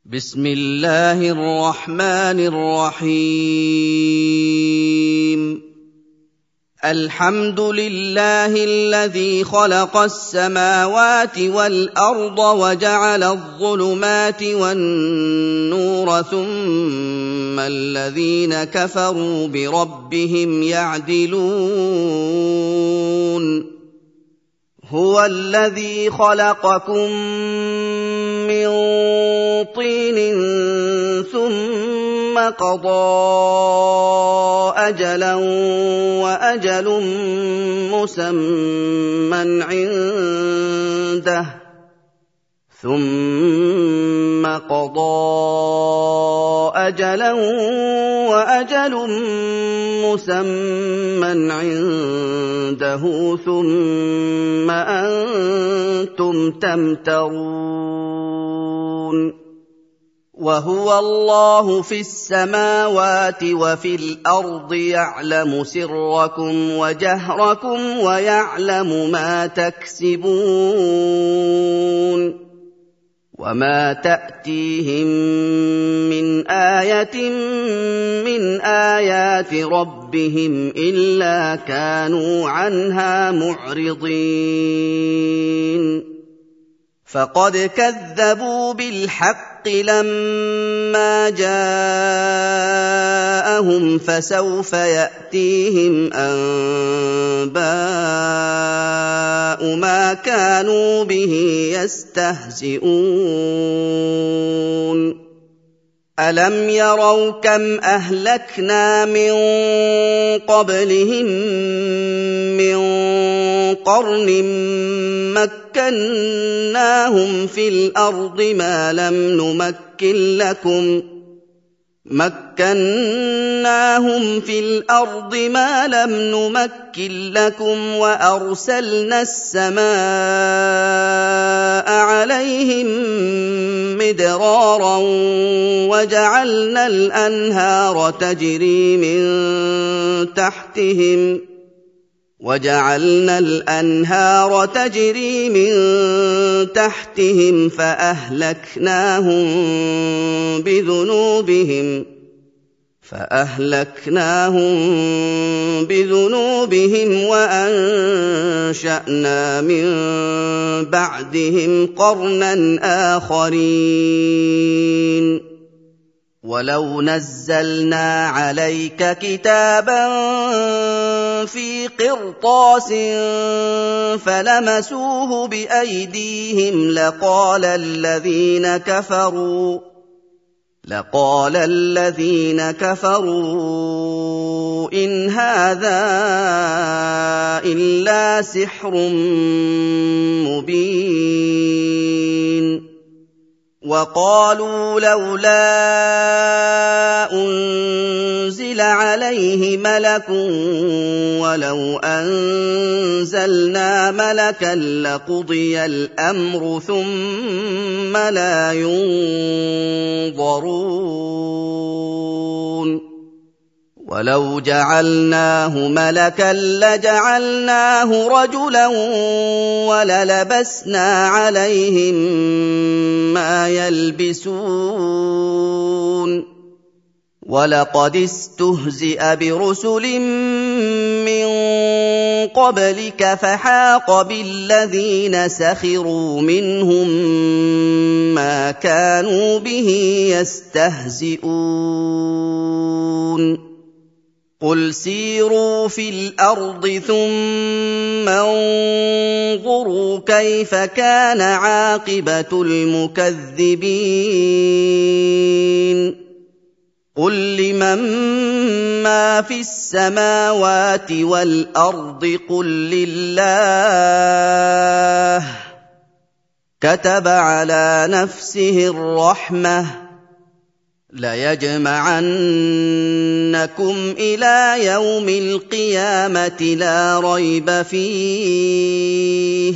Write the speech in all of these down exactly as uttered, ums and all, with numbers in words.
بسم الله الرحمن الرحيم الحمد لله الذي خلق السماوات والأرض وجعل الظلمات والنور ثم الذين كفروا بربهم يعدلون هو الذي خلقكم من طين ثم قضى أجلا وأجل مسمى عنده ثم قضى أجلا وأجل مسمى عنده ثم أنتم تمترون وهو الله في السماوات وفي الأرض يعلم سركم وجهركم ويعلم ما تكسبون وما تأتيهم من آية من آيات ربهم إلا كانوا عنها معرضين فقد كذبوا بالحق لما جاءهم فسوف يأتيهم أنباء ما كانوا به يستهزئون ألم يروا كم أهلكنا من قبلهم من قرن مكناهم في الأرض ما لم نمكن لكم مكناهم في الأرض ما لم نمكن لكم وأرسلنا السماء عليهم مدرارا وجعلنا الأنهار تجري من تحتهم وجعلنا الأنهار تجري من تحتهم فأهلكناهم بذنوبهم فأهلكناهم بذنوبهم وأنشأنا من بعدهم قرنا آخرين ولو نزلنا عليك كتابا في قرطاس فلمسوه بأيديهم لقال الذين كفروا لقال الذين كفروا إن هذا إلا سحر مبين وقالوا لولا أنزل عليه ملك ولو أنزلنا ملكا لقضي الأمر ثم لا ينظرون ولو جعلناه ملكا لجعلناه رجلا وللبسنا عليهم ما يلبسون ولقد استهزئ برسل من قبلك فحاق بالذين سخروا منهم ما كانوا به يستهزئون قل سيروا في الأرض ثم انظروا كيف كان عاقبة المكذبين قل لمن ما في السماوات والأرض قل لله كتب على نفسه الرحمة ليجمعنكم إلى يوم القيامة لا ريب فيه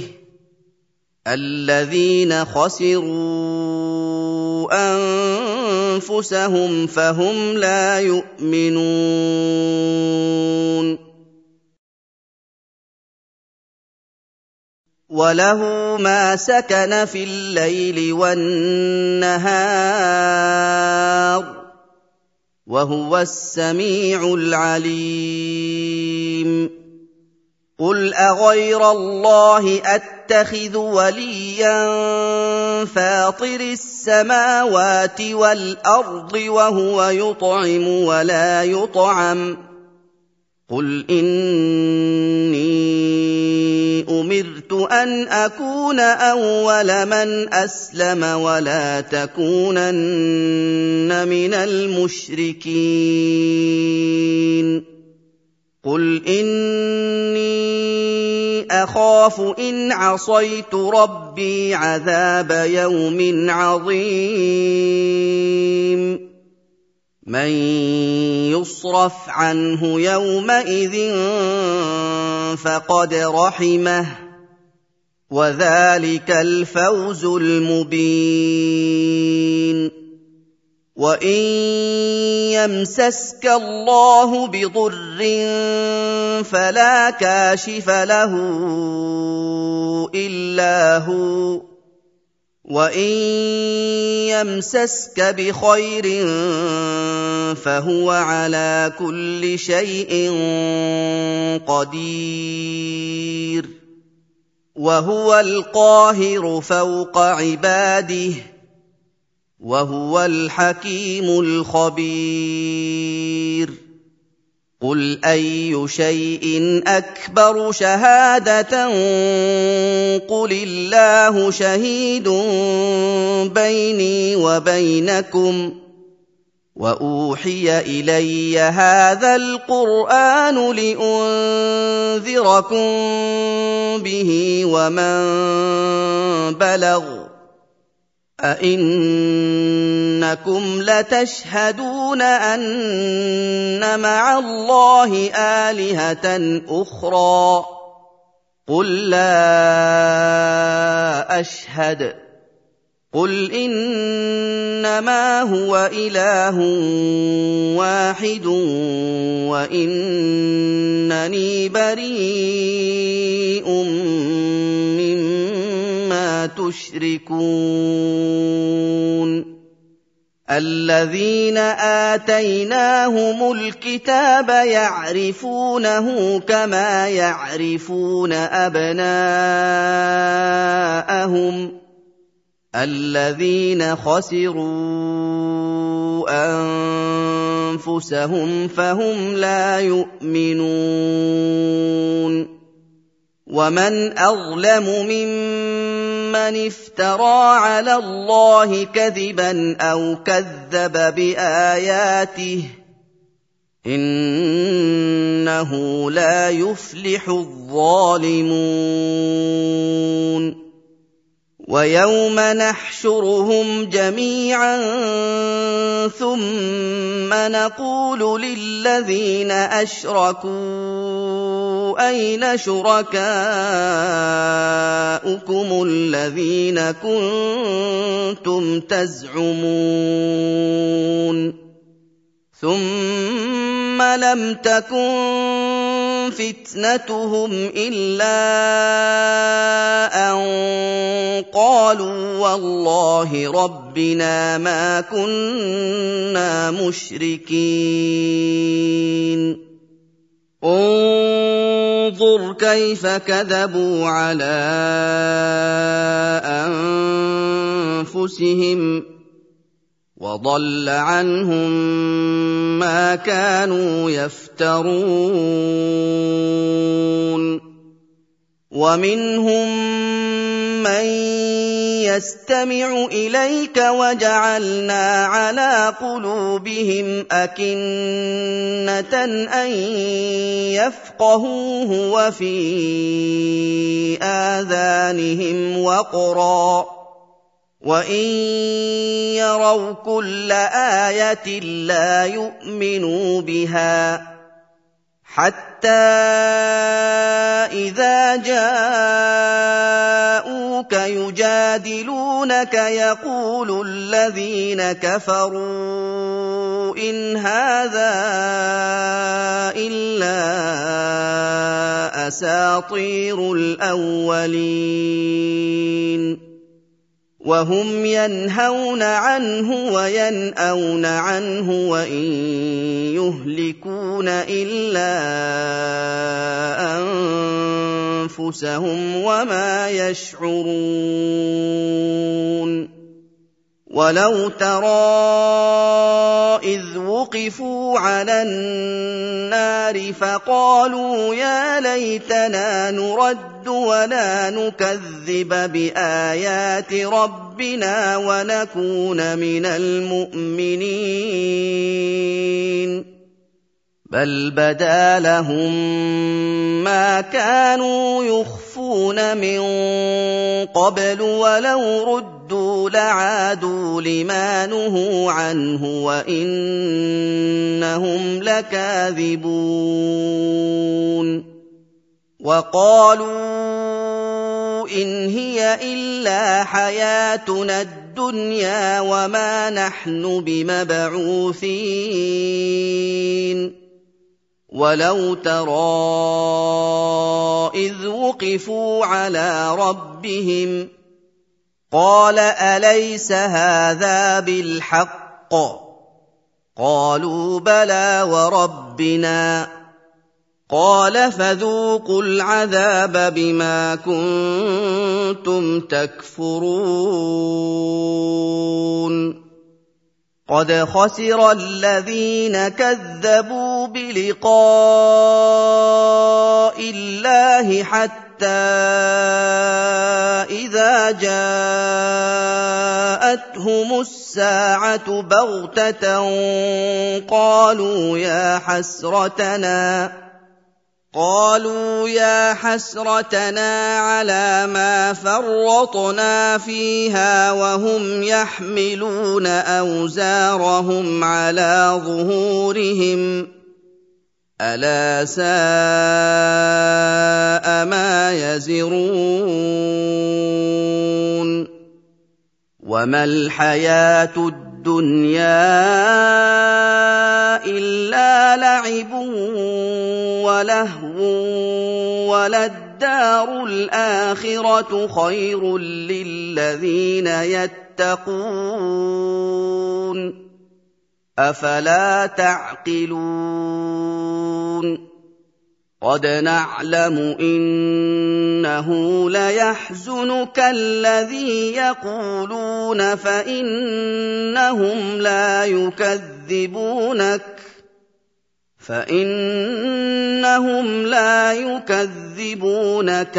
الذين خسروا أنفسهم فهم لا يؤمنون وَلَهُ مَا سَكَنَ فِي اللَّيْلِ وَالنَّهَارِ ۚ وَهُوَ السَّمِيعُ الْعَلِيمُ قُلْ أَغَيْرَ اللَّهِ أَتَّخِذُ وَلِيًّا فَاطِرِ السَّمَاوَاتِ وَالْأَرْضِ وَهُوَ يُطْعِمُ وَلَا يُطْعَمُ ۗ قُلْ إِنِّي أُمِرْتُ أَنْ أَكُونَ أَوَّلَ مَنْ أَسْلَمَ وَلَا تَكُونَنَّ مِنَ الْمُشْرِكِينَ قُلْ إِنِّي أَخَافُ إِنْ عَصَيْتُ رَبِّي عَذَابَ يَوْمٍ عَظِيمٍ مَّن يُصْرَفْ عَنْهُ يَوْمَئِذٍ فَقَدْ رَحِمَهُ ۚ وَذَٰلِكَ الْفَوْزُ الْمُبِينُ وَإِن يَمْسَسْكَ اللَّهُ بِضُرٍّ فَلَا كَاشِفَ لَهُ إِلَّا هُوَ ۖ وَإِن يَمْسَسْكَ بِخَيْرٍ فَهُوَ عَلَىٰ كُلِّ شَيْءٍ قَدِيرٌ وَهُوَ الْقَاهِرُ فَوْقَ عِبَادِهِ وَهُوَ الْحَكِيمُ الْخَبِيرُ قُلْ أَيُّ شَيْءٍ أَكْبَرُ شَهَادَةً قُلِ اللَّهُ شَهِيدٌ بَيْنِي وَبَيْنَكُمْ ۚ وَأُوحِيَ إِلَيَّ هَٰذَا الْقُرْآنُ لِأُنذِرَكُم بِهِ وَمَن بَلَغَ ۚ أَئِنَّكُمْ لَتَشْهَدُونَ أَنَّ مَعَ اللَّهِ آلِهَةً أُخْرَىٰ ۚ قُل لَّا أَشْهَدُ ۚ قُلْ إِنَّمَا هُوَ إِلَٰهٌ وَاحِدٌ وَإِنَّنِي بَرِيءٌ مِّمَّا تُشْرِكُونَ الَّذِينَ آتَيْنَاهُمُ الْكِتَابَ يَعْرِفُونَهُ كَمَا يَعْرِفُونَ أَبْنَاءَهُمُ ۘ الَّذِينَ خَسِرُوا أَنفُسَهُمْ فَهُمْ لَا يُؤْمِنُونَ وَمَنْ أَظْلَمُ مِمَّنِ افْتَرَىٰ عَلَى اللَّهِ كَذِبًا أَوْ كَذَّبَ بِآيَاتِهِ ۚ إِنَّهُ لَا يُفْلِحُ الظَّالِمُونَ وَيَوْمَ نَحْشُرُهُمْ جَمِيعًا ثُمَّ نَقُولُ لِلَّذِينَ أَشْرَكُوا أَيْنَ شُرَكَاؤُكُمُ الَّذِينَ كُنتُمْ تَزْعُمُونَ ثُمَّ لَمْ تَكُن فِتْنَتُهُمْ إِلَّا أَن قَالُوا وَاللَّهِ رَبِّنَا مَا كُنَّا مُشْرِكِينَ انظُرْ كَيْفَ كَذَبُوا عَلَىٰ أَنفُسِهِمْ ۖ وَضَلَّ عَنْهُم مَّا كَانُوا يَفْتَرُونَ وَمِنْهُم مَّن يَسْتَمِعُ إِلَيْكَ وَجَعَلْنَا عَلَىٰ قُلُوبِهِمْ أَكِنَّةً أَن يَفْقَهُوهُ وَفِي آذَانِهِمْ وَقْرًا ۚ وَإِن يَرَوْا كُلَّ آيَةٍ لَّا يُؤْمِنُوا بِهَا ۚ حَتَّىٰ إِذَا جَاءُوكَ يُجَادِلُونَكَ يَقُولُ الَّذِينَ كَفَرُوا إِنْ هَٰذَا إِلَّا أَسَاطِيرُ الْأَوَّلِينَ وَهُمْ يَنْهَوْنَ عَنْهُ وَيَنْأَوْنَ عَنْهُ وَإِن يُهْلِكُونَ إِلَّا أَنفُسَهُمْ وَمَا يَشْعُرُونَ وَلَوْ تَرَىٰ إِذْ وُقِفُوا عَلَى النَّارِ فَقَالُوا يَا لَيْتَنَا نُرَدُّ وَلَا نُكَذِّبَ بِآيَاتِ رَبِّنَا وَنَكُونَ مِنَ الْمُؤْمِنِينَ بَلْ بَدَا لَهُم مَّا كَانُوا يُخْفُونَ مِن قَبْلُ وَلَوْ رُدُّوا لَعَادُوا لِمَا نُهُوا عَنْهُ وَإِنَّهُمْ لَكَاذِبُونَ وَقَالُوا إِنْ هِيَ إِلَّا حَيَاتُنَا الدُّنْيَا وَمَا نَحْنُ بِمَبْعُوثِينَ وَلَوْ تَرَىٰ إِذْ وُقِفُوا عَلَىٰ رَبِّهِمْ قَالَ أَلَيْسَ هَٰذَا بِالْحَقِّ قَالُوا بَلَىٰ وَرَبِّنَا قَالَ فَذُوقُوا الْعَذَابَ بِمَا كُنتُمْ تَكْفُرُونَ قَدْ خَسِرَ الَّذِينَ كَذَّبُوا بِلِقَاءِ اللَّهِ حَتَّىٰ إِذَا جَاءَتْهُمُ السَّاعَةُ بَغْتَةً قَالُوا يَا حَسْرَتَنَا قالوا يا حسرتنا على ما فرطنا فيها وهم يحملون أوزارهم على ظهورهم ألا ساء ما يزرون وما الحياة الدنيا إلا لعب ولهو وللدار الآخرة خير للذين يتقون أفلا تعقلون قد نعلم إنه ليحزنك الذي يقولون فإنهم لا يكذبونك فإنهم لا يكذبونك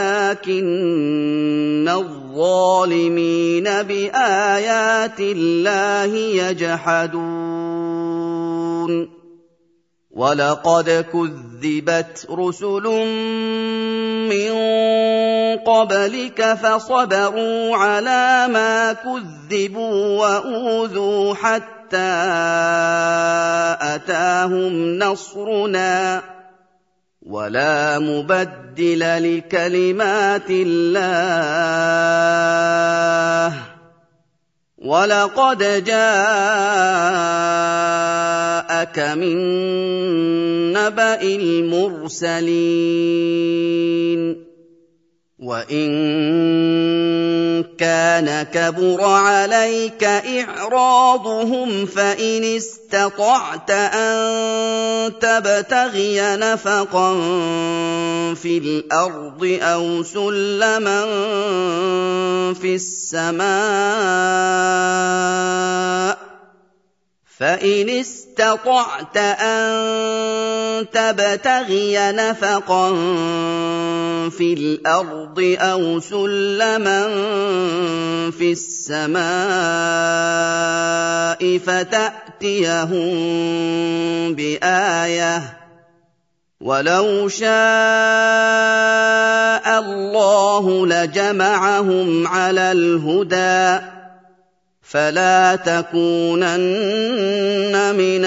ولكن الظالمين بآيات الله يجحدون وَلَقَدْ كُذِّبَتْ رُسُلٌ مِّن قَبْلِكَ فَصَبَرُوا عَلَىٰ مَا كُذِّبُوا وَأُوذُوا حَتَّىٰ أَتَاهُمْ نَصْرُنَا ۚ وَلَا مُبَدِّلَ لِكَلِمَاتِ اللَّهِ ۚ وَلَقَدْ جَاءَكَ مِن نَّبَإِ الْمُرْسَلِينَ وَإِن كَانَ كَبُرَ عَلَيْكَ إِعْرَاضُهُمْ فَإِنِ اسْتَطَعْتَ أَن تَبْتَغِيَ نَفَقًا فِي الْأَرْضِ أَوْ سُلَّمًا فِي السَّمَاءِ فَإِنِ اسْتَطَعْتَ أَن تَبْتَغِيَ نَفَقًا فِي الْأَرْضِ أَوْ سُلَّمًا فِي السَّمَاءِ فَتَأْتِيَهُم بِآيَةٍ ۚ وَلَوْ شَاءَ اللَّهُ لَجَمَعَهُمْ عَلَى الْهُدَىٰ فَلَا تَكُونَنَّ مِنَ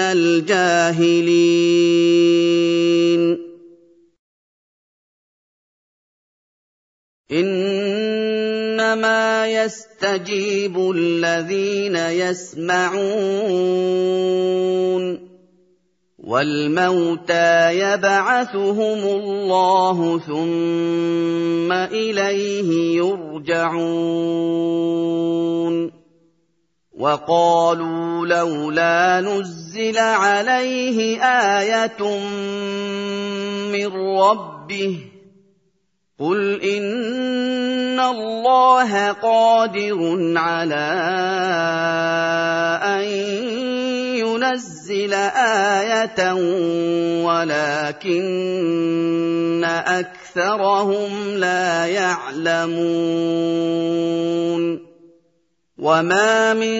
الْجَاهِلِينَ إِنَّمَا إِنَّمَا يَسْتَجِيبُ الَّذِينَ يَسْمَعُونَ وَالْمَوْتَىٰ يَبْعَثُهُمُ اللَّهُ ثُمَّ إِلَيْهِ يُرْجَعُونَ وَقَالُوا لَوْلَا نُزِّلَ عَلَيْهِ آيَةٌ مِّن رَّبِّهِ قُلْ إِنَّ اللَّهَ قَادِرٌ عَلَىٰ أَن يُنَزِّلَ آيَةً وَلَٰكِنَّ أَكْثَرَهُمْ لَا يَعْلَمُونَ وَمَا مِن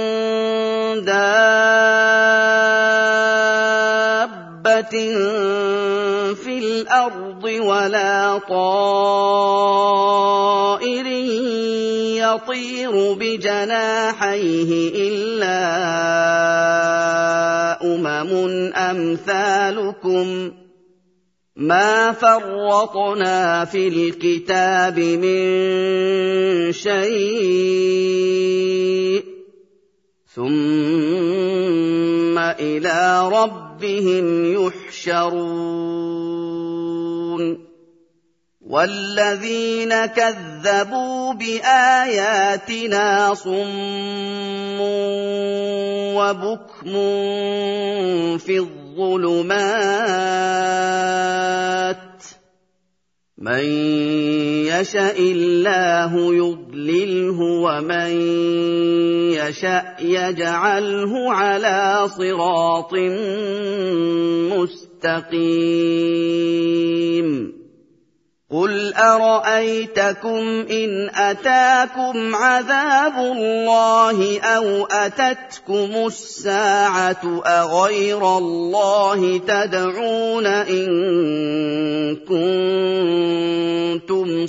دَابَّةٍ فِي الْأَرْضِ وَلَا طَائِرٍ يَطِيرُ بِجَنَاحَيْهِ إِلَّا أُمَمٌ أَمْثَالُكُم مَّا فَرَّطْنَا فِي الْكِتَابِ مِن شَيْءٍ ثُمَّ إِلَىٰ رَبِّهِمْ يُحْشَرُونَ وَالَّذِينَ كَذَّبُوا بِآيَاتِنَا صُمٌّ وَبُكْمٌ فِي الظُّلُمَاتِ مَن يَشَإِ اللَّهُ يُضْلِلْهُ وَمَن يَشَأْ يَجْعَلْهُ عَلَىٰ صِرَاطٍ مُّسْتَقِيمٍ قُلْ أَرَأَيْتَكُمْ إِنْ أَتَاكُمْ عَذَابُ اللَّهِ أَوْ أَتَتْكُمُ السَّاعَةُ أَغَيْرَ اللَّهِ تَدْعُونَ إِن كُنتُمْ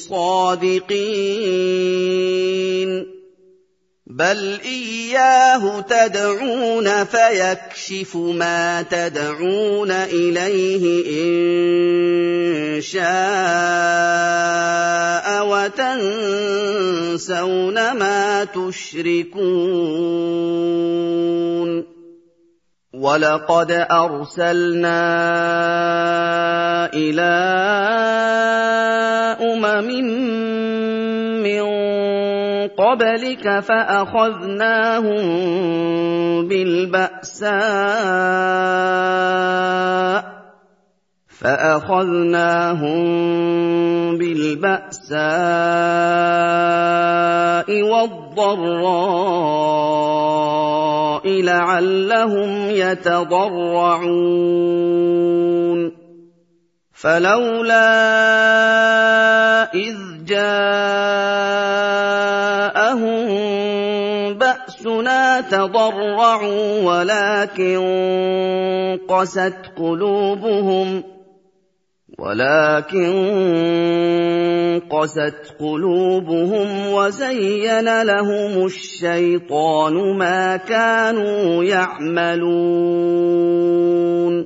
صَادِقِينَ بَلْ إِيَّاهُ تَدْعُونَ فَيَكْشِفُ مَا تَدْعُونَ إِلَيْهِ إِن شَاءَ وَتَنسَوْنَ مَا تُشْرِكُونَ وَلَقَدْ أَرْسَلْنَا إِلَىٰ أُمَمٍ مِّن قَبْلِكَ فَأَخَذْنَاهُم بِالْبَأْسَاءِ فَأَخَذْنَاهُم بِالْبَأْسَاءِ وَالضَّرَّاءِ لَعَلَّهُمْ يَتَضَرَّعُونَ فَلَوْلَا إِذْ جَاءَهُم بَأْسُنَا تَضَرَّعُوا وَلَٰكِن قَسَتْ قُلُوبُهُمْ ولكن قست قلوبهم وزين لهم الشيطان ما كانوا يعملون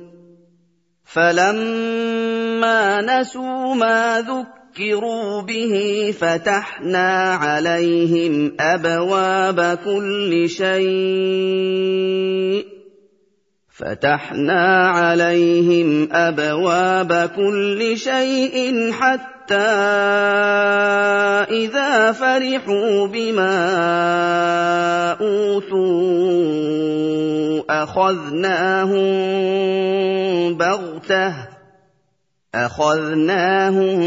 فلما نسوا ما ذكروا به فتحنا عليهم أبواب كل شيء فتحنا عليهم أبواب كل شيء حتى إذا فرحوا بما أوتوا أخذناهم بغتة أخذناهم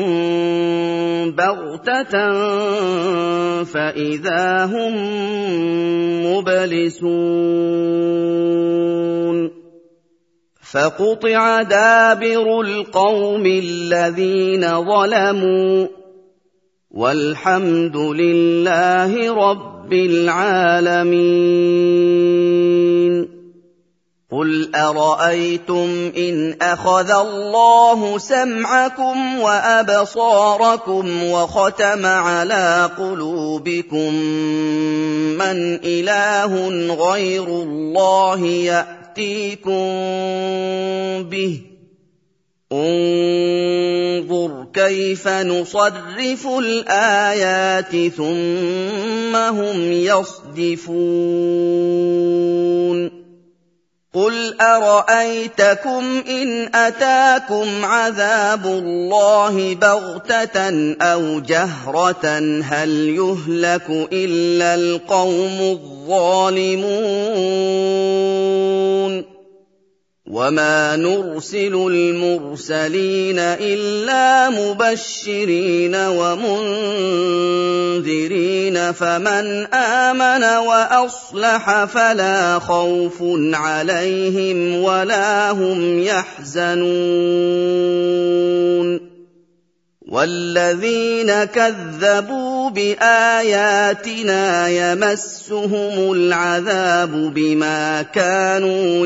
بغتة فإذا هم مبلسون فقطع دابر القوم الذين ظلموا والحمد لله رب العالمين قل أرأيتم إن أخذ الله سمعكم وأبصاركم وختم على قلوبكم من إله غير الله يأتيكم به انظُرْ كَيْفَ نُصَرِّفُ الْآيَاتِ ثُمَّ هُمْ يَصْدِفُونَ قُلْ أَرَأَيْتَكُمْ إِنْ أَتَاكُمْ عَذَابُ اللَّهِ بَغْتَةً أَوْ جَهْرَةً هَلْ يُهْلَكُ إِلَّا الْقَوْمُ الظَّالِمُونَ وَمَا نُرْسِلُ الْمُرْسَلِينَ إِلَّا مُبَشِّرِينَ وَمُنذِرِينَ فَمَنْ آمَنَ وَأَصْلَحَ فَلَا خَوْفٌ عَلَيْهِمْ وَلَا هُمْ يَحْزَنُونَ وَالَّذِينَ كَذَّبُوا بِآيَاتِنَا يَمَسُّهُمُ الْعَذَابُ بِمَا كَانُوا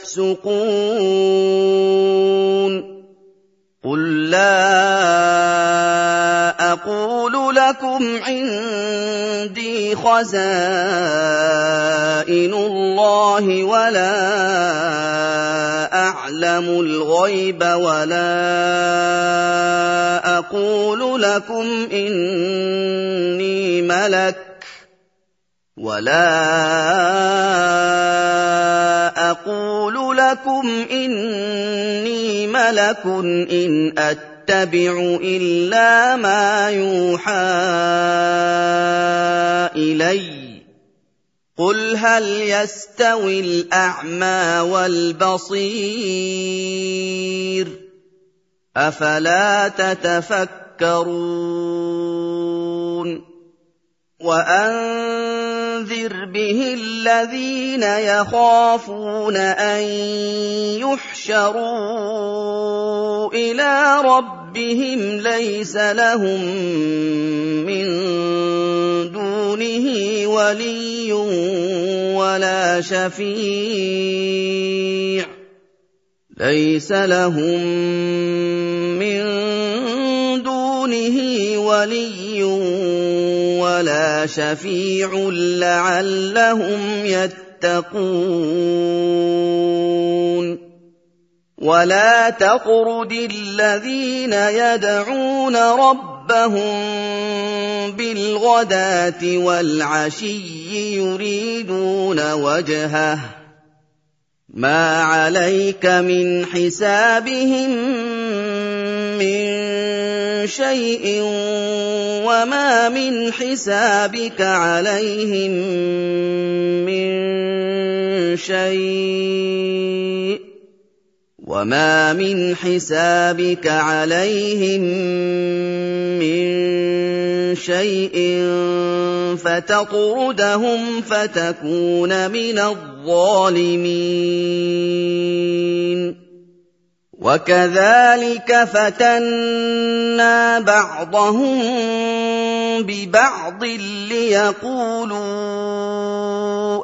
يَفْسُقُونَ قُل لَّا أَقُولُ لَكُمْ عِندِي خَزَائِنُ اللَّهِ وَلَا أَعْلَمُ الْغَيْبَ وَلَا أَقُولُ لَكُمْ إِنِّي مَلَكٌ وَلَا أَقُولُ لَكُمْ إِنِّي مَلَكٌ إِنْ أَتَّبِعُ إِلَّا مَا يُوحَىٰ إِلَيَّ قُلْ هَلْ يَسْتَوِي الْأَعْمَىٰ وَالْبَصِيرُ أَفَلَا تَتَفَكَّرُونَ وَأَنذِرْ بِهِ الَّذِينَ يَخَافُونَ أَن يُحْشَرُوا إِلَىٰ رَبِّهِمْ لَيْسَ لَهُم مِّن دُونِهِ وَلِيٌّ وَلَا شَفِيعٌ لَيْسَ لَهُم مِّن دُونِهِ وَلِيٌّ وَلَا شَفِيعٌ لَّعَلَّهُمْ يَتَّقُونَ وَلَا تَطْرُدِ الَّذِينَ يَدْعُونَ رَبَّهُم بِالْغَدَاةِ وَالْعَشِيِّ يُرِيدُونَ وَجْهَهُ مَا عَلَيْكَ مِنْ حِسَابِهِم مِّن شَيْءٍ وَمَا مِنْ حِسَابِكَ عَلَيْهِم مِّن شَيْءٍ وَمَا مِنْ حِسَابِكَ عَلَيْهِم مِّن شَيْءٍ فَتَطْرُدَهُمْ فَتَكُونَ مِنَ الظَّالِمِينَ وَكَذَٰلِكَ فَتَنَّا بَعْضَهُم بِبَعْضٍ لِّيَقُولُوا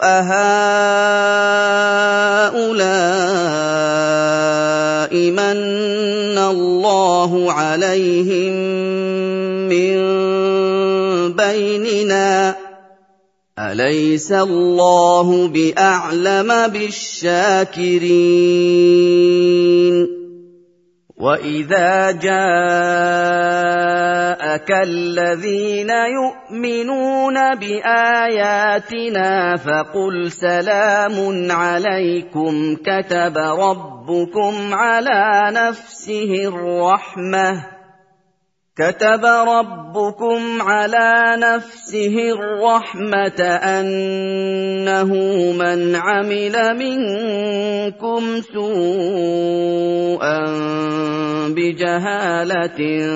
أَهَٰؤُلَاءِ مَنَّ اللَّهُ عَلَيْهِم مِّن بَيْنِنَا أَلَيْسَ اللَّهُ بِأَعْلَمَ بِالشَّاكِرِينَ وَإِذَا جَاءَكَ الَّذِينَ يُؤْمِنُونَ بِآيَاتِنَا فَقُلْ سَلَامٌ عَلَيْكُمْ كَتَبَ رَبُّكُمْ عَلَىٰ نَفْسِهِ الرَّحْمَةَ كتب ربكم على نفسه الرحمة أنه من عمل منكم سوءا بجهالة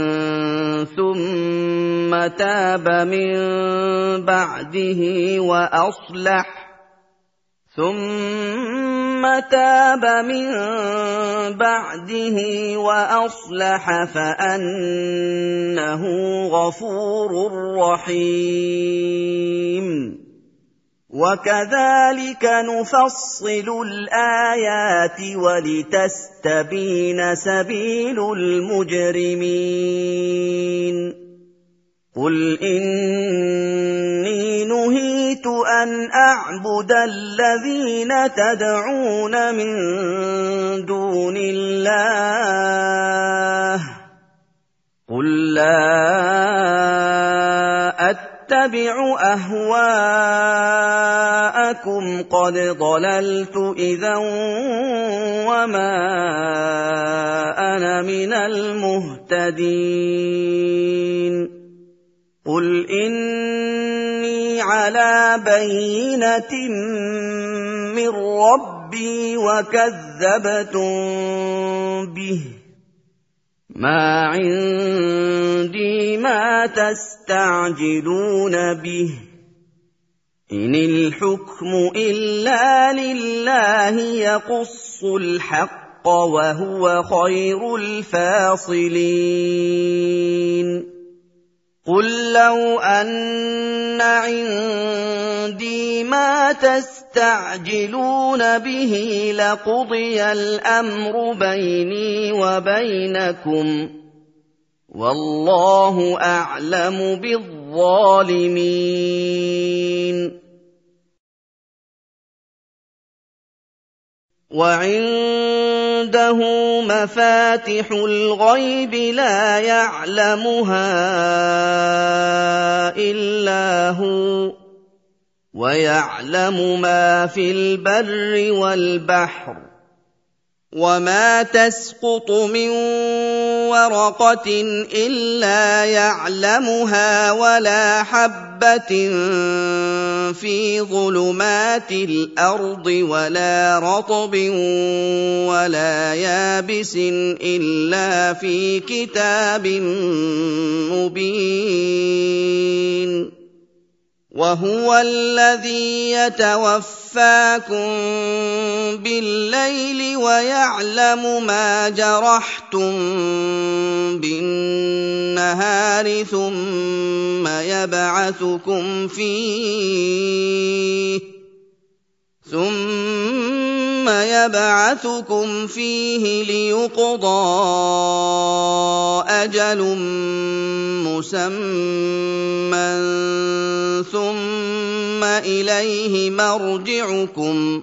ثم تاب من بعده وأصلح ثم تاب من بعده وأصلح فأنه غفور رحيم وكذلك نفصل الآيات ولتستبين سبيل المجرمين قُلْ إِنِّي نُهِيتُ أَنْ أَعْبُدَ الَّذِينَ تَدْعُونَ مِن دُونِ اللَّهِ قُل لَّا أَتَّبِعُ أَهْوَاءَكُمْ قَدْ ضَلَلْتُ إِذًا وَمَا أَنَا مِنَ الْمُهْتَدِينَ قُلْ إِنِّي عَلَىٰ بَيِّنَةٍ مِّن رَّبِّي وَكَذَّبْتُم بِهِ ۚ مَا عِندِي مَا تَسْتَعْجِلُونَ بِهِ ۚ إِنِ الْحُكْمُ إِلَّا لِلَّهِ يَقُصُّ الْحَقَّ وَهُوَ خَيْرُ الْفَاصِلِينَ قُل لَّوْ أَنَّ عِندِي مَا تَسْتَعْجِلُونَ بِهِ لَقُضِيَ الْأَمْرُ بَيْنِي وَبَيْنَكُمْ ۗ وَاللَّهُ أَعْلَمُ بِالظَّالِمِينَ وَعِندَهُ مَفَاتِحُ الْغَيْبِ لَا يَعْلَمُهَا إِلَّا هُوَ ۚ وَيَعْلَمُ مَا فِي الْبَرِّ وَالْبَحْرِ ۚ وَمَا تَسْقُطُ مِن وَرَقَةٍ إِلَّا يَعْلَمُهَا وَلَا حَبَّةٍ فِي ظُلُمَاتِ الْأَرْضِ وَلَا رَطْبٍ وَلَا يَابِسٍ إِلَّا فِي كِتَابٍ مُّبِينٍ وَهُوَ الَّذِي يَتَوَفَّاكُم بِاللَّيْلِ وَيَعْلَمُ مَا جَرَحْتُم بِالنَّهَارِ ثُمَّ يَبْعَثُكُمْ فِيهِ ثُمَّ يَبْعَثُكُمْ فِيهِ لِيُقْضَىٰ أَجَلٌ مُّسَمًّى ثُمَّ إِلَيْهِ مَرْجِعُكُمْ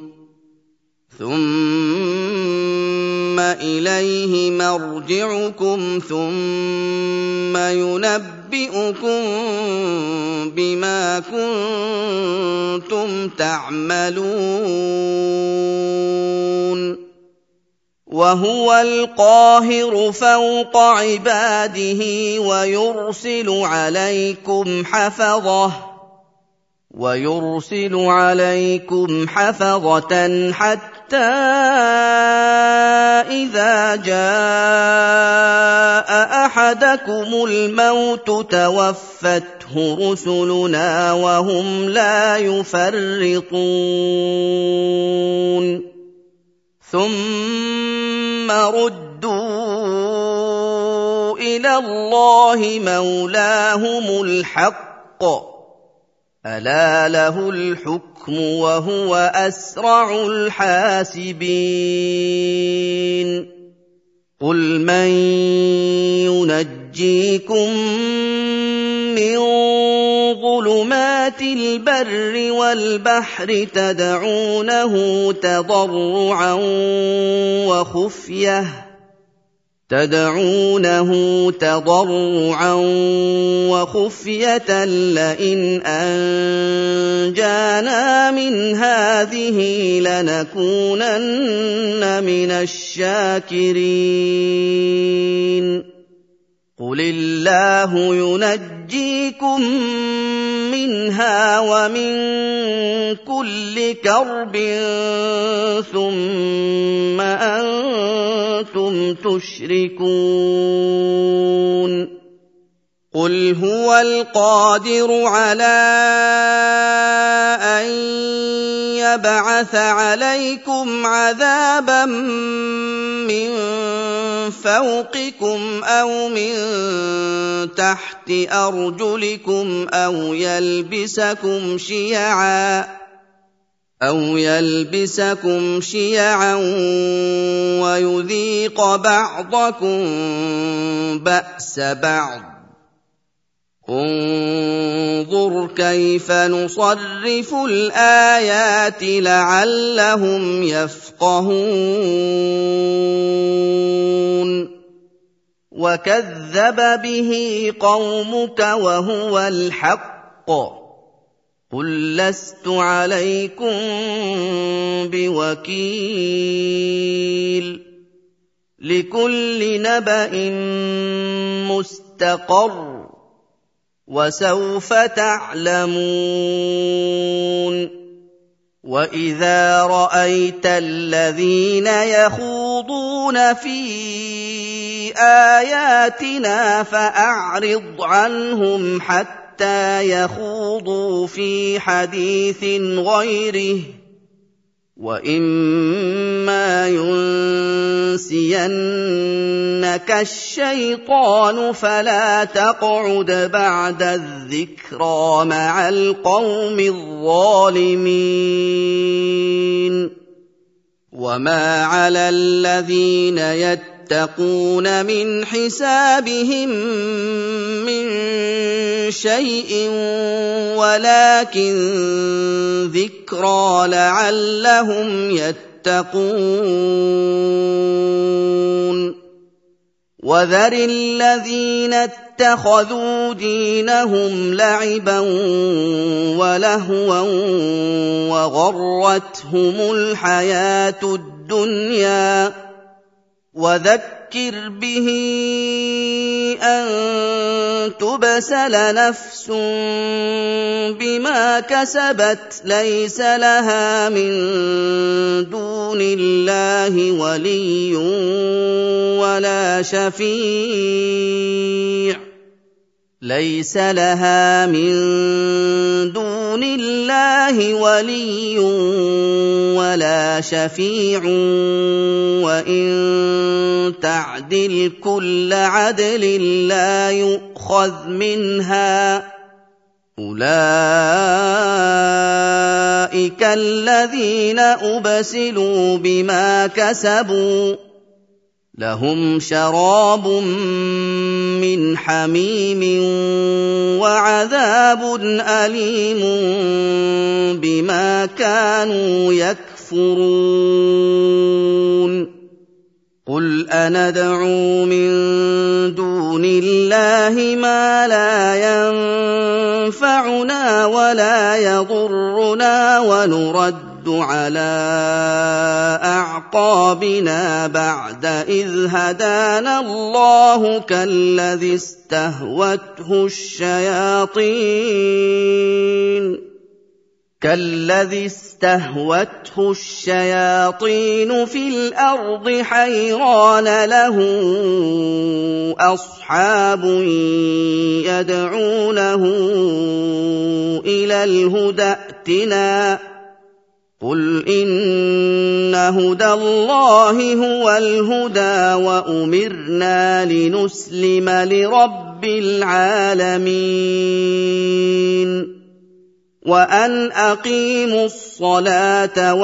ثُمَّ إِلَيْهِ مَرْجِعُكُمْ ثُمَّ يُنَبِّئُكُم بِمَا كُنتُمْ تَعْمَلُونَ وَهُوَ الْقَاهِرُ فَوْقَ عِبَادِهِ وَيُرْسِلُ عَلَيْكُمْ حَفَظَةً وَيُرْسِلُ عَلَيْكُمْ حَفَظَةً حَتَّىٰ إِذَا جَاءَ أَحَدَكُمُ الْمَوْتُ تَوَفَّتْهُ رُسُلُنَا وَهُمْ لَا يُفَرِّطُونَ ثُمَّ رُدُّوا إِلَى اللَّهِ مَوْلَاهُمُ الْحَقِّ ۚ أَلَا لَهُ الْحُكْمُ وَهُوَ أَسْرَعُ الْحَاسِبِينَ قُلْ مَن يُنَجِّيكُم مِّن ظُلُمَاتِ الْبَرِّ وَالْبَحْرِ تَدْعُونَهُ تَضَرُّعًا وَخُفْيَةً تَدْعُونَهُ تَضَرُّعًا وَخُفْيَةً لَّئِنْ أَنجَانَا مِنْ هَٰذِهِ لَنَكُونَنَّ مِنَ الشَّاكِرِينَ قُلِ اللَّهُ يُنَجِّيكُم مِّنْهَا وَمِن كُلِّ كَرْبٍ ثُمَّ أَنتُمْ تُشْرِكُونَ قُلْ هُوَ الْقَادِرُ عَلَىٰ أَن يَبْعَثَ عَلَيْكُمْ عَذَابًا مِّن فَوْقِكُمْ أَوْ مِن تَحْتِ أَرْجُلِكُمْ أَوْ يَلْبِسَكُمْ شِيَعًا أَوْ يَلْبِسَكُمْ شِيَعًا وَيُذِيقَ بَعْضَكُم بَأْسَ بَعْضٍ ۗ انظُرْ كَيْفَ نُصَرِّفُ الْآيَاتِ لَعَلَّهُمْ يَفْقَهُونَ وَكَذَّبَ بِهِ قَوْمُكَ وَهُوَ الْحَقُّ قُل لَّسْتُ عَلَيْكُم بِوَكِيلٍ لِّكُلِّ نَبَإٍ مُّسْتَقَرٌّ وَسَوْفَ تَعْلَمُونَ وَإِذَا رَأَيْتَ الَّذِينَ يَخُوضُونَ فِي آيَاتِنَا فَأَعْرِضْ عَنْهُمْ حَتَّىٰ يَخُوضُوا فِي حَدِيثٍ غَيْرِهِ ۚ وَإِمَّا يُنسِيَنَّكَ الشَّيْطَانُ فَلَا تَقْعُدْ بَعْدَ الذِّكْرَىٰ مَعَ الْقَوْمِ الظَّالِمِينَ وَمَا عَلَى الَّذِينَ يَتَّقُونَ مِنْ حِسَابِهِم مِّن شَيْءٍ وَلَٰكِن ذِكْرَىٰ لَعَلَّهُمْ يَتَّقُونَ وَذَرِ الَّذِينَ اتَّخَذُوا دِينَهُمْ لَعِبًا وَلَهْوًا وَغَرَّتْهُمُ الْحَيَاةُ الدُّنْيَا وَذَكِّرْ بِهِ أَن تُبْسَلَ نَفْسٌ بِمَا كَسَبَتْ لَيْسَ لَهَا مِن دُونِ اللَّهِ وَلِيٌّ وَلَا شَفِيعٌ لَيْسَ لَهَا مِن دُونِ اللَّهِ وَلِيٌّ وَلَا شَفِيعٌ وَإِن تَعْدِلْ كُلَّ عَدْلٍ لَّا يُؤْخَذْ مِنْهَا ۗ أُولَٰئِكَ الَّذِينَ أُبْسِلُوا بِمَا كَسَبُوا ۖ لَهُمْ شَرَابٌ مِّنْ حَمِيمٍ وَعَذَابٌ أَلِيمٌ بِمَا كَانُوا يَكْفُرُونَ قُلْ أَنَدْعُو مِن دُونِ اللَّهِ مَا لَا يَنفَعُنَا وَلَا يَضُرُّنَا وَنُرَدُّ عَلَىٰ أَعْقَابِنَا بَعْدَ إِذْ هَدَانَا اللَّهُ كَالَّذِي اسْتَهْوَتْهُ الشَّيَاطِينُ كالذي استهوته الشياطين في الأرض حيران له أصحاب يدعونه إلى الهدى ائتنا قل إن هدى الله هو الهدى وأمرنا لنسلم لرب العالمين وأن أقيموا الصلاة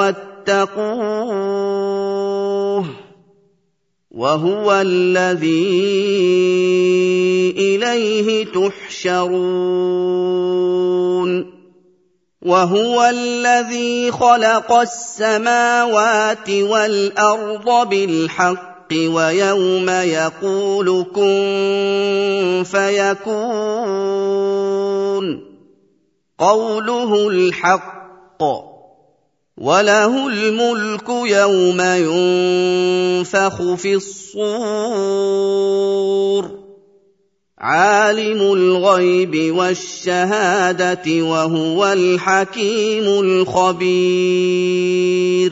واتقوه وهو الذي إليه تحشرون وهو الذي خلق السماوات والأرض بالحق ويوم يقول كن فيكون قوله الحق وله الملك يوم ينفخ في الصور عالم الغيب والشهادة وهو الحكيم الخبير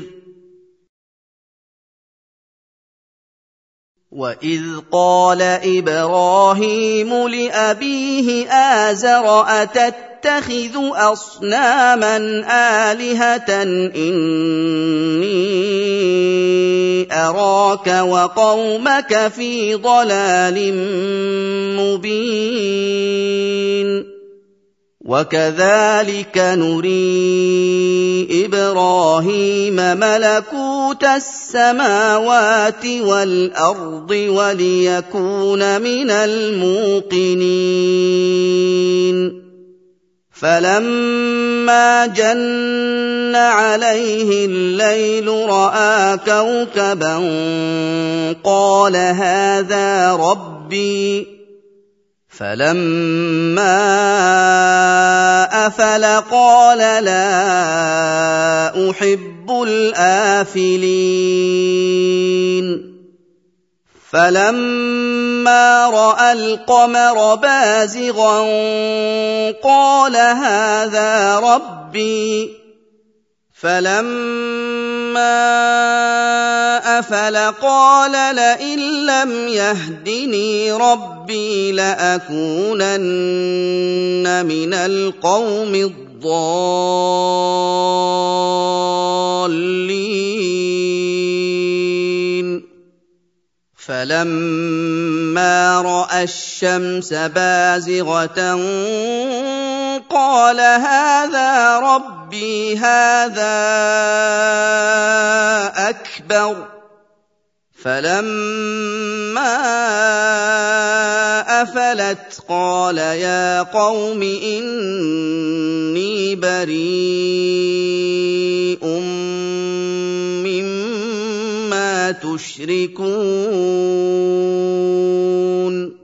وإذ قال إبراهيم لأبيه آزر أتتخذ أصناما آلهة إني أراك وقومك في ضلال مبين وَكَذَٰلِكَ نُرِي إِبْرَاهِيمَ مَلَكُوتَ السَّمَاوَاتِ وَالْأَرْضِ وَلِيَكُونَ مِنَ الْمُوقِنِينَ فَلَمَّا جَنَّ عَلَيْهِ اللَّيْلُ رَأَىٰ كَوْكَبًا قَالَ هَٰذَا رَبِّي فَلَمَّا أَفَلَ قَالَ لَا أُحِبُّ الْآفِلِينَ فَلَمَّا رَأَى الْقَمَرَ بَازِغًا قَالَ هَٰذَا رَبِّي فَلَمَّا أَفَلَ قَالَ لَئِن لَّمْ يَهْدِنِي رَبِّي لَأَكُونَنَّ مِنَ الْقَوْمِ الضَّالِّينَ فَلَمَّا رَأَى الشَّمْسَ بَازِغَةً قَالَ هَٰذَا رَبِّي هَٰذَا أَكْبَرُ فَلَمَّا أَفَلَتْ قَالَ يَا قَوْمِ إِنِّي بَرِيءٌ مِّمَّا تُشْرِكُونَ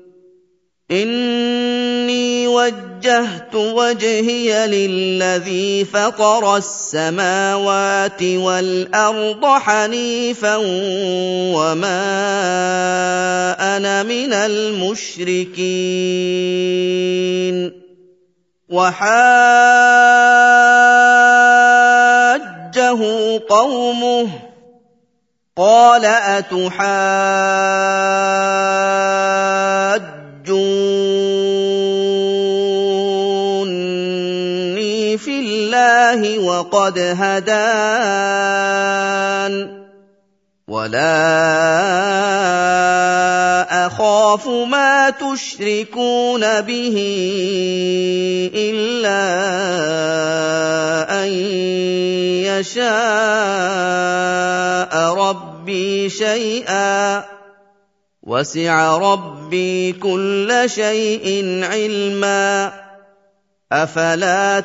إِنِّي وَجَّهْتُ وَجْهِيَ لِلَّذِي فَطَرَ السَّمَاوَاتِ وَالْأَرْضَ حَنِيفًا وَمَا أَنَا مِنَ الْمُشْرِكِينَ وَحَاجَّهُ قَوْمُهُ قَالَ أَتُحَاجُّونِّي فِي اللَّهِ وَقَدْ هَدَانِ وَلَا أَخَافُ مَا تُشْرِكُونَ بِهِ إِلَّا أَن يَشَاءَ رَبِّي شَيْئًا وَسِعَ رَبِّي كُلَّ شَيْءٍ عِلْمًا أَفَلَا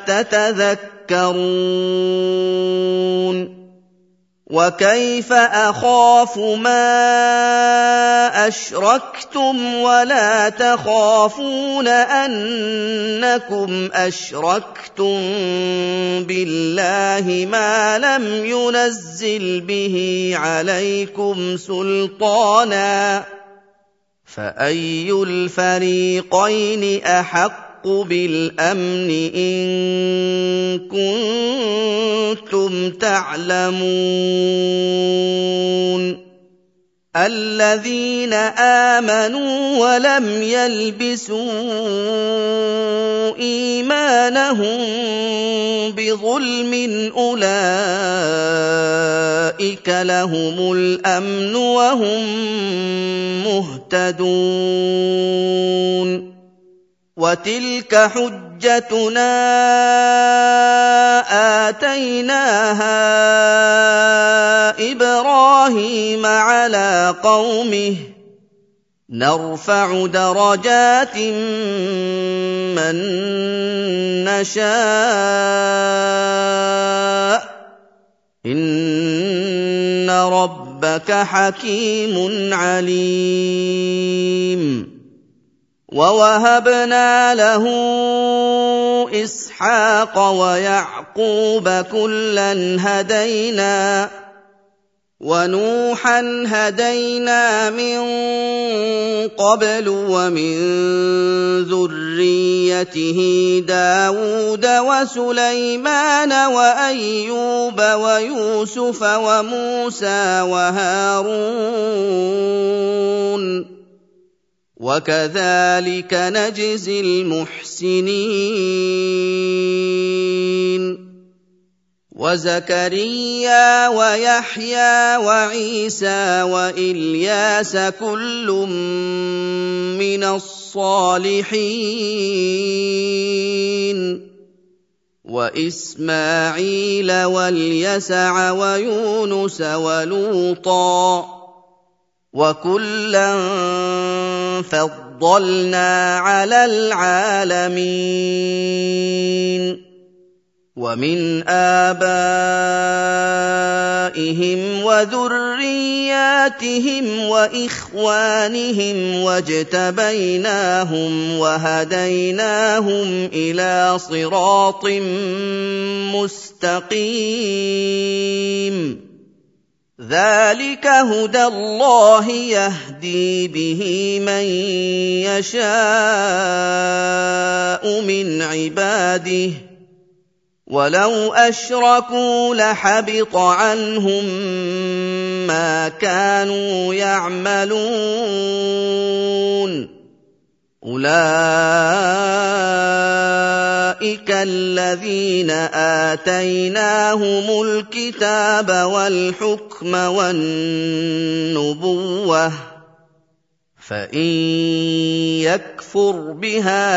تَتَذَكَّرُونَ وَكَيْفَ أَخَافُ مَا أَشْرَكْتُمْ وَلَا تَخَافُونَ أَنَّكُمْ أَشْرَكْتُم بِاللَّهِ مَا لَمْ يُنَزِّلْ بِهِ عَلَيْكُمْ سُلْطَانًا فَأَيُّ الْفَرِيقَيْنِ أَحَقُّ بِالْأَمْنِ إِن كُنتُمْ تَعْلَمُونَ الَّذِينَ آمَنُوا وَلَمْ يَلْبِسُوا إِيمَانَهُم بِظُلْمٍ أُولَٰئِكَ لَهُمُ الْأَمْنُ وَهُم مُّهْتَدُونَ وَتِلْكَ حُجَّتُنَا آتَيْنَاهَا إِبْرَاهِيمَ عَلَىٰ قَوْمِهِ نَرْفَعُ دَرَجَاتٍ مَّن نَّشَاءُ ۗ إِنَّ رَبَّكَ حَكِيمٌ عَلِيمٌ وَوَهَبْنَا لَهُ إِسْحَاقَ وَيَعْقُوبَ ۖ كُلًّا هَدَيْنَا وَنُوحًا هَدَيْنَا مِن قَبْلُ ۖ وَمِن ذُرِّيَّتِهِ دَاوُودَ وَسُلَيْمَانَ وَأَيُّوبَ وَيُوسُفَ وَمُوسَىٰ وَهَارُونَ وَكَذَٰلِكَ نَجْزِي الْمُحْسِنِينَ وَزَكَرِيَّا وَيَحْيَىٰ وَعِيسَىٰ وَإِلْيَاسَ كُلٌّ مِّنَ الصَّالِحِينَ وإسماعيل واليسع ويونس ولوطا وكلا فضلنا على العالمين ومن آبائهم وذرياتهم وإخوانهم واجتبيناهم وهديناهم إلى صراط مستقيم ذلك هدى الله يهدي به من يشاء من عباده ولو أشركوا لحبط عنهم ما كانوا يعملون أولئك الذين آتيناهم الكتاب والحكم والنبوة فإن يكفر بها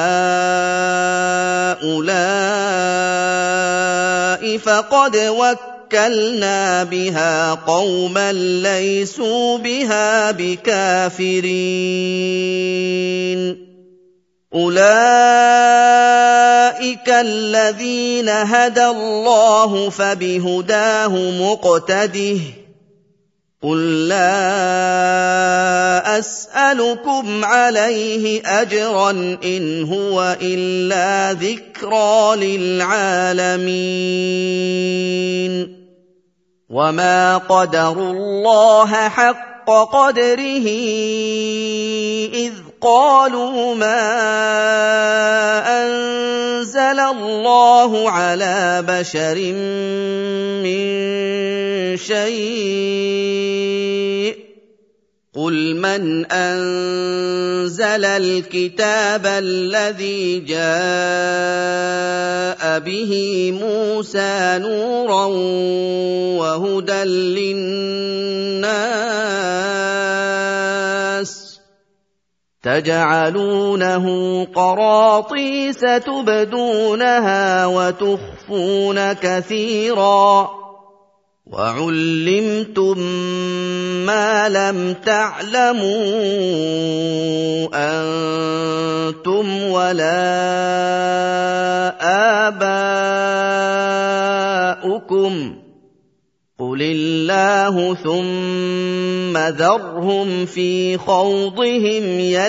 هؤلاء فقد وكلنا بها قوما ليسوا بها بكافرين أولئك الذين هدى الله فبهداه مقتده قل لا أسألكم عليه أجرا إن هو إلا ذكرى للعالمين وما قدروا الله حق قدره إذ قالوا ما أنزل الله على بشر من شيء قل من أنزل الكتاب الذي جاء به موسى نورا وهدى للناس تجعلونه قراطيس تبدونها وتخفون كثيرا وعلمتم ما لم تعلموا أنتم ولا آباؤكم قل الله ثم ذرهم في خوضهم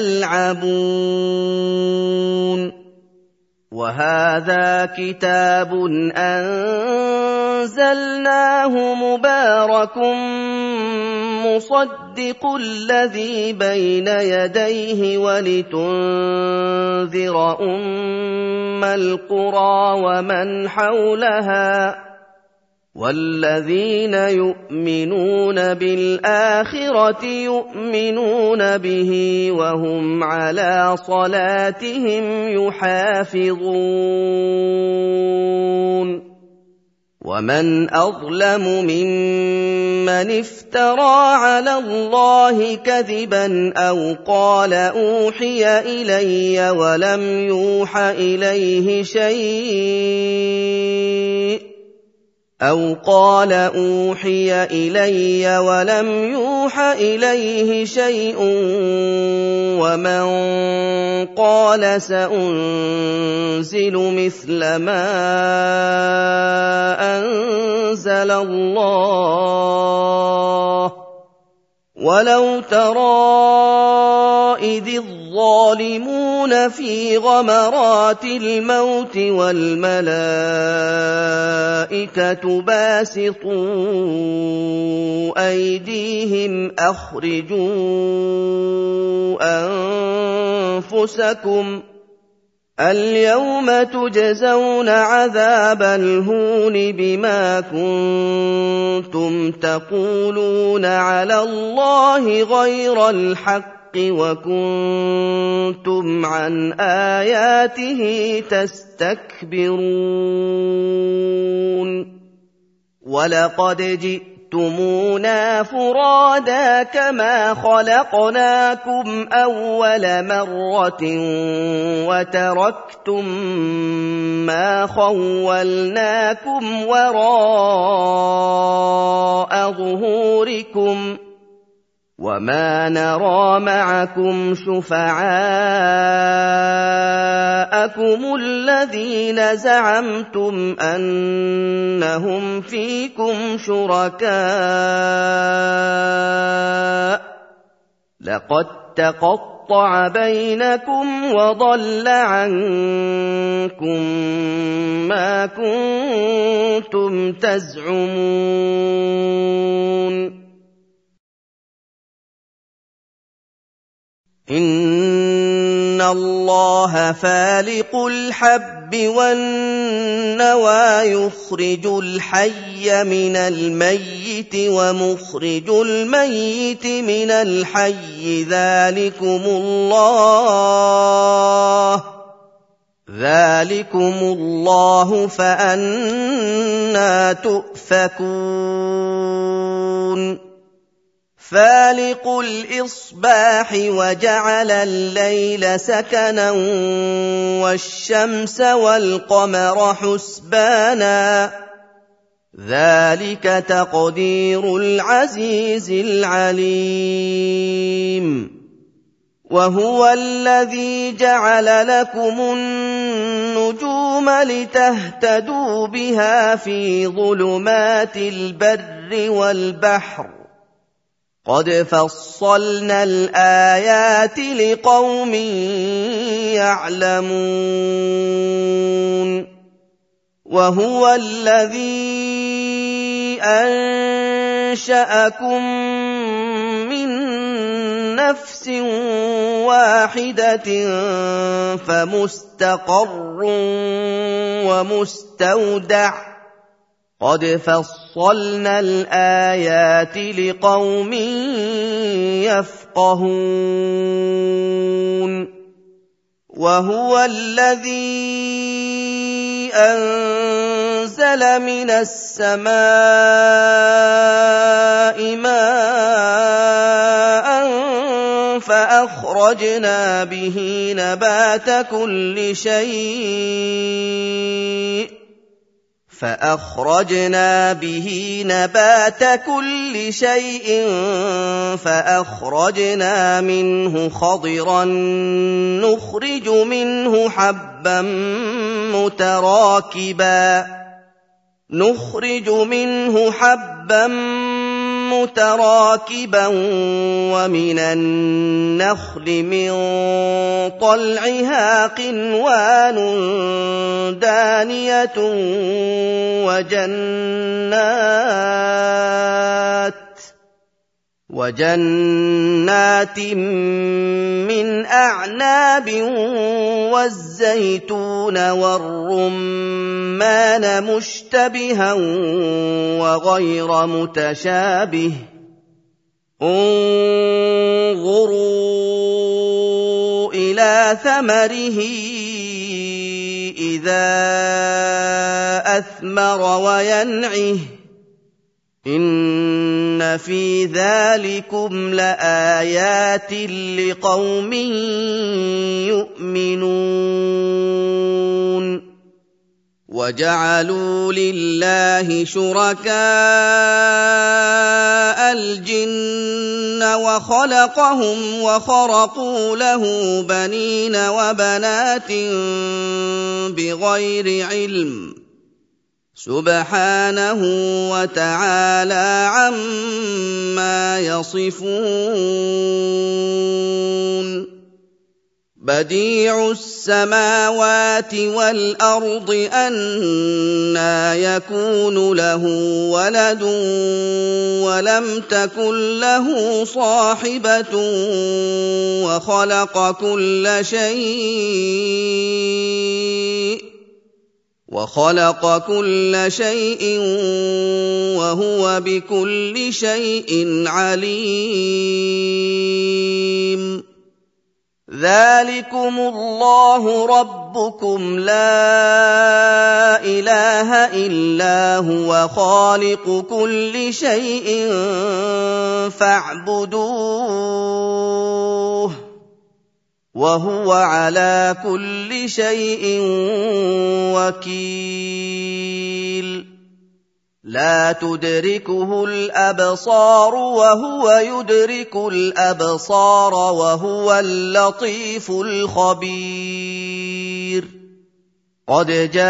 يلعبون وهذا كتاب أنزلناه مبارك مصدق الذي بين يديه ولتنذر أم القرى ومن حولها والذين يؤمنون بالآخرة يؤمنون به وهم على صلاتهم يحافظون ومن أظلم ممن افترى على الله كذبا أو قال أوحي إلي ولم يوح إليه شيء أو قال أوحي إلي ولم يوح إليه شيء ومن قال سأنزل مثل ما أنزل الله ولو ترى إذ الظالمون في غمرات الموت والملائكة باسطوا أيديهم أخرجوا أنفسكم اليوم تجزون عذاب الهون بما كنتم تقولون على الله غير الحق وكنتم عن آياته تستكبرون ولقد جئتم جئتمونا فرادا كما خلقناكم أول مرة وتركتم ما خولناكم وراء ظهوركم وما نرى معكم شفعاءكم الذين زعمتم أنهم فيكم شركاء لقد تقطع بينكم وضل عنكم ما كنتم تزعمون إن الله فالق الحب والنوى يخرج الحي من الميت ومخرج الميت من الحي ذلكم الله ذلكم الله فأنى تؤفكون فالق الإصباح وجعل الليل سكنا والشمس والقمر حسبانا ذلك تقدير العزيز العليم وهو الذي جعل لكم النجوم لتهتدوا بها في ظلمات البر والبحر قد فصلنا الآيات لقوم يعلمون وهو الذي أنشأكم من نفس واحدة فمستقر ومستودع قد فصلنا الآيات لقوم يفقهون وهو الذي أنزل من السماء ماء فأخرجنا به نبات كل شيء فأخرجنا به نبات كل شيء فأخرجنا منه خضرا نخرج منه حبا متراكبا نخرج منه حبا متراكبا ومن النخل من طلعها قنوان دانية وجنات وجنات من أعناب والزيتون والرمان مشتبها وغير متشابه انظروا إلى ثمره إذا أثمر وينعه إن في ذلكم لآيات لقوم يؤمنون وجعلوا لله شركاء الجن وخلقهم وخرقوا له بنين وبنات بغير علم سبحانه وتعالى عما يصفون بديع السماوات والأرض أنى يكون له ولد ولم تكن له صاحبة وخلق كل شيء وخلق كل شيء وهو بكل شيء عليم ذلكم الله ربكم لا إله إلا هو خالق كل شيء فاعبدوه وهو على كل شيء وكيل لا تدركه الأبصار وهو يدرك الأبصار وهو اللطيف الخبير قد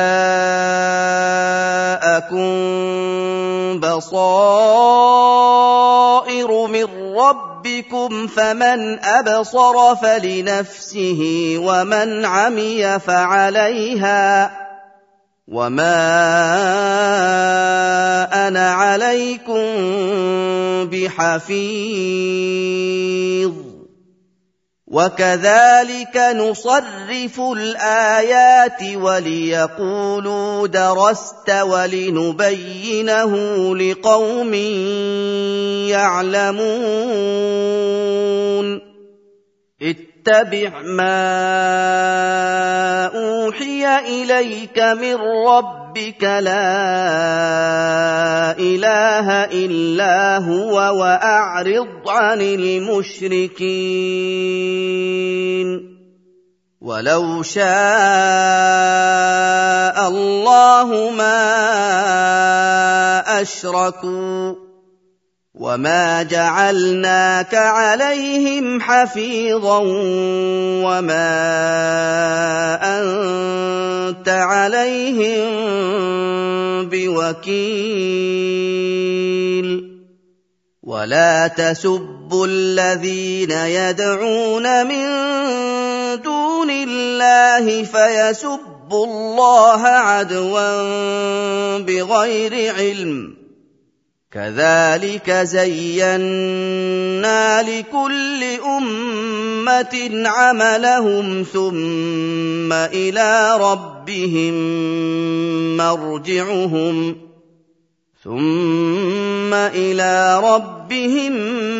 جاءكم بصائر من ربكم فمن أبصر فلنفسه ومن عمي فعليها وما أنا عليكم بحفيظ وكذلك نصرف الآيات وليقولوا درست ولنبينه لقوم يعلمون اتبع ما أوحي إليك من ربك لا إله إلا هو وأعرض عن المشركين ولو شاء الله ما أشركوا وما جعلناك عليهم حفيظا وما أنت عليهم بوكيل ولا تسبوا الذين يدعون من دون الله فيسبوا الله عدوا بغير علم كذلك زينا لكل أمة عملهم ثم إلى ربهم مرجعهم ثم إلى ربهم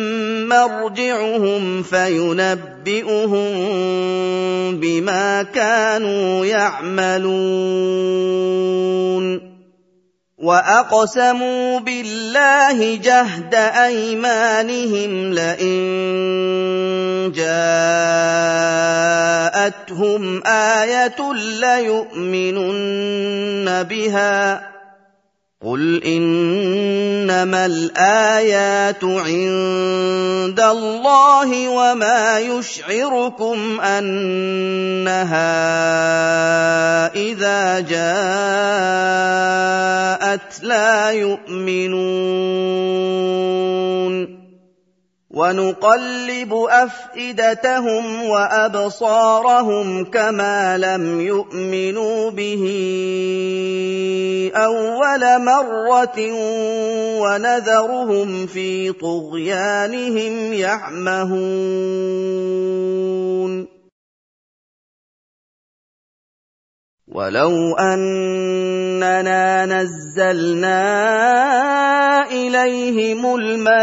مرجعهم فينبئهم بما كانوا يعملون وأقسموا بالله جهد أيمانهم لئن جاءتهم آية ليؤمنن بها قل إنما الآيات عند الله وما يشعركم أنها إذا جاءت لا يؤمنون ونقلب أفئدتهم وأبصارهم كما لم يؤمنوا به أول مرة ونذرهم في طغيانهم يعمهون ولو أننا نزلنا إليهم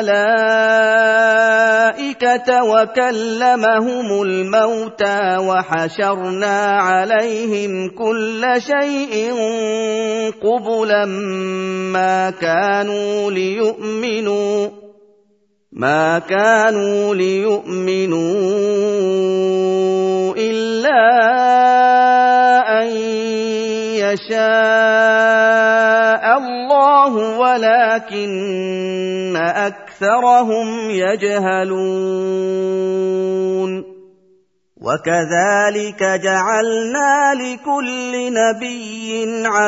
الملائكة وكلمهم الموتى وحشرنا عليهم كل شيء قبلا ما كانوا ليؤمنوا ما كانوا ليؤمنوا إلا أن يشاء الله ولكن أكثرهم يجهلون وكذلك جعلنا لكل نبي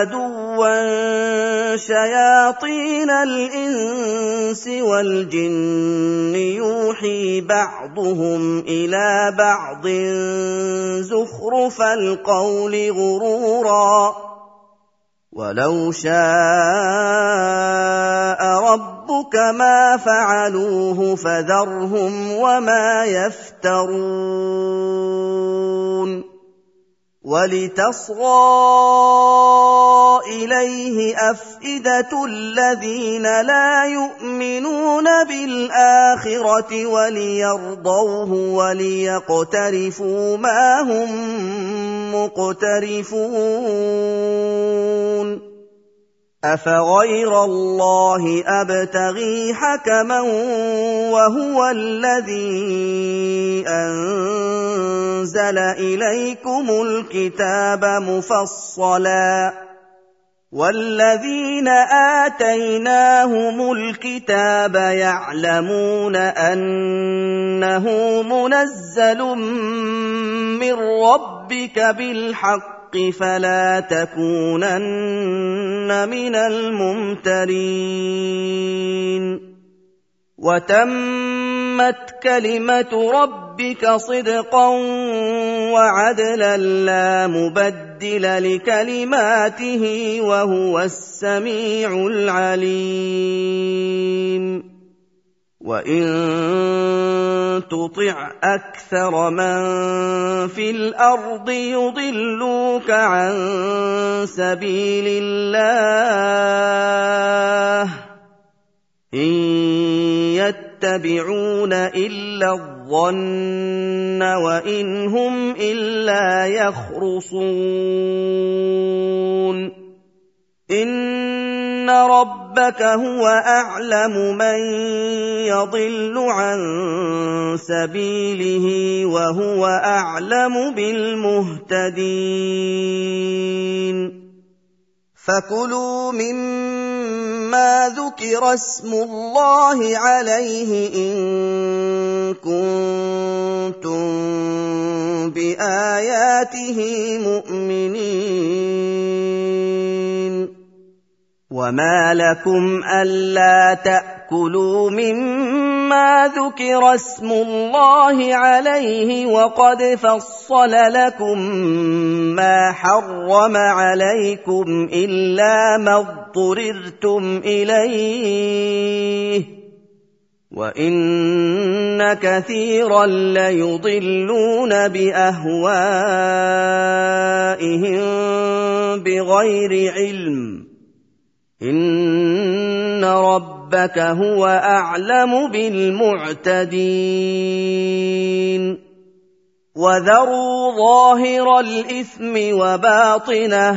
عدوا شياطين الإنس والجن يوحي بعضهم إلى بعض زخرف القول غرورا ولو شاء ربك ما فعلوه فذرهم وما يفترون ولتصغى إليه أفئدة الذين لا يؤمنون بالآخرة الْآخِرَةِ وَلِيَرْضَوْهُ وَلِيَقْتَرِفُوا مَا هُم مُّقْتَرِفُونَ أَفَغَيْرَ اللَّهِ أَبْتَغِي حَكَمًا وَهُوَ الَّذِي أَنزَلَ إِلَيْكُمُ الْكِتَابَ مُفَصَّلًا وَالَّذِينَ آتَيْنَاهُمُ الْكِتَابَ يَعْلَمُونَ أَنَّهُ مُنَزَّلٌ مِّن رَّبِّكَ بِالْحَقِّ فَلَا تَكُونَنَّ مِنَ الْمُمْتَرِينَ وَتَمَّتْ كَلِمَةُ رَبِّكَ صِدْقًا وَعَدْلًا لَّا مُبَدِّلَ لِكَلِمَاتِهِ وَهُوَ السَّمِيعُ الْعَلِيمُ وَإِن تُطِعْ أَكْثَرَ مَن فِي الْأَرْضِ يُضِلُّوكَ عَن سَبِيلِ اللَّهِ إِن يَتَّبِعُونَ إِلَّا الظَّنَّ وَإِنْ هُمْ إِلَّا يَخْرُصُونَ إِنَّ رَبَّكَ هُوَ أَعْلَمُ مَن يَضِلُّ عَن سَبِيلِهِ وَهُوَ أَعْلَمُ بِالْمُهْتَدِينَ فَكُلُوا مِمَّا ذُكِرَ اسْمُ اللَّهِ عَلَيْهِ إِن كُنتُم بِآيَاتِهِ مُؤْمِنِينَ وَمَا لَكُمْ أَلَّا تَأْكُلُوا مِمَّا ذُكِرَ اسْمُ اللَّهِ عَلَيْهِ وَقَدْ فَصَّلَ لَكُم مَّا حَرَّمَ عَلَيْكُمْ إِلَّا مَا اضْطُرِرْتُمْ إِلَيْهِ وَإِنَّ كَثِيرًا لَّيُضِلُّونَ بِأَهْوَائِهِم بِغَيْرِ عِلْمٍ إِنَّ رَبَّكَ هُوَ أَعْلَمُ بِالْمُعْتَدِينَ وَذَرُوا ظَاهِرَ الْإِثْمِ وَبَاطِنَهُ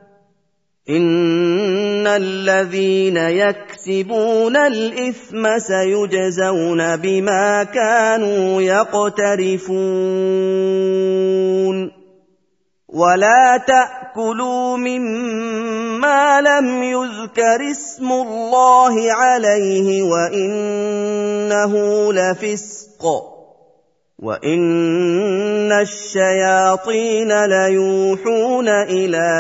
إِنَّ الَّذِينَ يَكْسِبُونَ الْإِثْمَ سَيُجْزَوْنَ بِمَا كَانُوا يَقْتَرِفُونَ وَلَا تَأْكُلُوا مِمَّا لَمْ يُذْكَرِ اسْمُ اللَّهِ عَلَيْهِ وَإِنَّهُ لَفِسْقٌ وَإِنَّ الشَّيَاطِينَ لَيُوحُونَ إِلَىٰ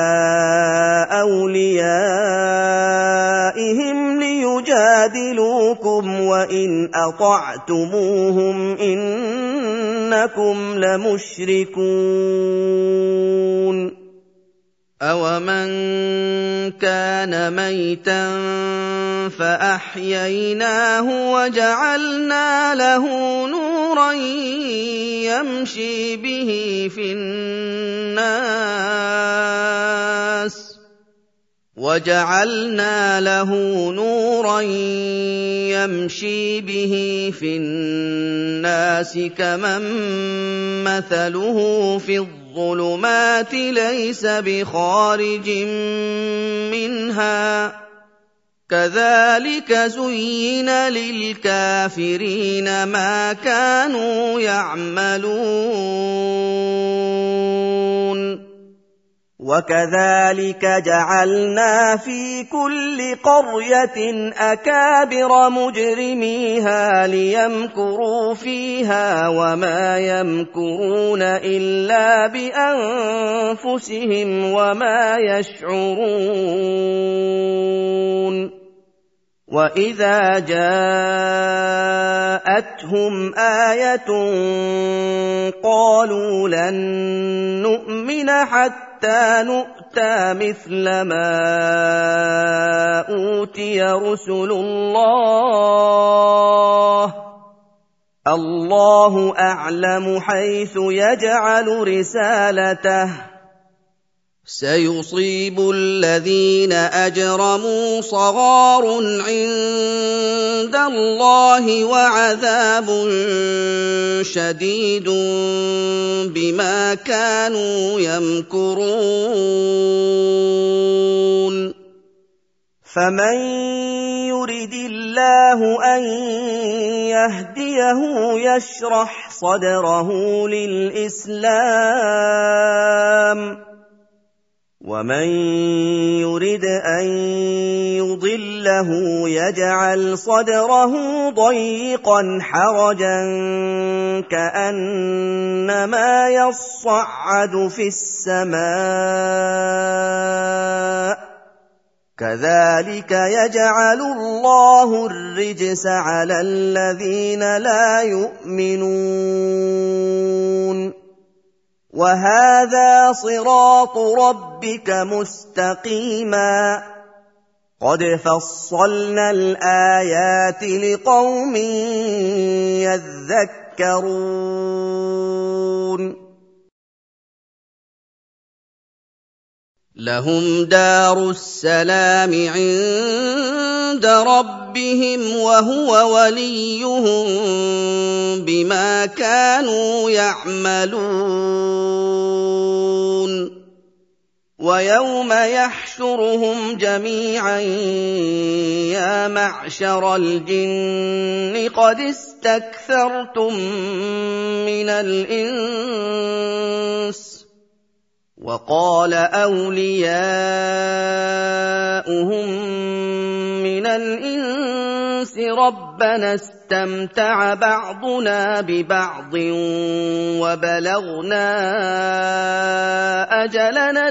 أَوْلِيَائِهِمْ لِيُجَادِلُوكُمْ وَإِنْ أَطَعْتُمُوهُمْ إِنَّكُمْ لَمُشْرِكُونَ أَوَمَن كَانَ مَيْتًا فَأَحْيَيْنَاهُ وَجَعَلْنَا لَهُ نُورًا يَمْشِي بِهِ فِي النَّاسِ وَجَعَلْنَا لَهُ نُورًا يَمْشِي بِهِ فِي النَّاسِ كَمَن مَّثَلُهُ فِي الظُّلُمَاتِ لَيْسَ بِخَارِجٍ مِّنْهَا كَذَٰلِكَ زُيِّنَ لِلْكَافِرِينَ مَا كَانُوا يَعْمَلُونَ وَكَذَٰلِكَ جَعَلْنَا فِي كُلِّ قَرْيَةٍ أَكَابِرَ مُجْرِمِيهَا لِيَمْكُرُوا فِيهَا وَمَا يَمْكُرُونَ إِلَّا بِأَنفُسِهِمْ وَمَا يَشْعُرُونَ وَإِذَا جَاءَتْهُمْ آيَةٌ قَالُوا لَن نُّؤْمِنَ حَتَّىٰ نُؤْتَىٰ مِثْلَ مَا أُوتِيَ رُسُلُ اللَّهِ ۖ اللَّهُ أَعْلَمُ حَيْثُ يَجْعَلُ رِسَالَتَهُ ۗ سيصيب الذين أجرموا صغار عند الله وعذاب شديد بما كانوا يمكرون فمن يرد الله أن يهديه يشرح صدره للإسلام ومن يرد أن يضله يجعل صدره ضيقا حرجا كأنما يصعد في السماء كذلك يجعل الله الرجس على الذين لا يؤمنون وهذا صراط ربك مستقيما قد فصلنا الآيات لقوم يذكرون لهم دار السلام عند ربهم وهو وليهم بما كانوا يعملون ويوم يحشرهم جميعا يا معشر الجن قد استكثرتم من الإنس وقال أولياؤهم من الإنس ربنا استمتع بعضنا ببعض وبلغنا أجلنا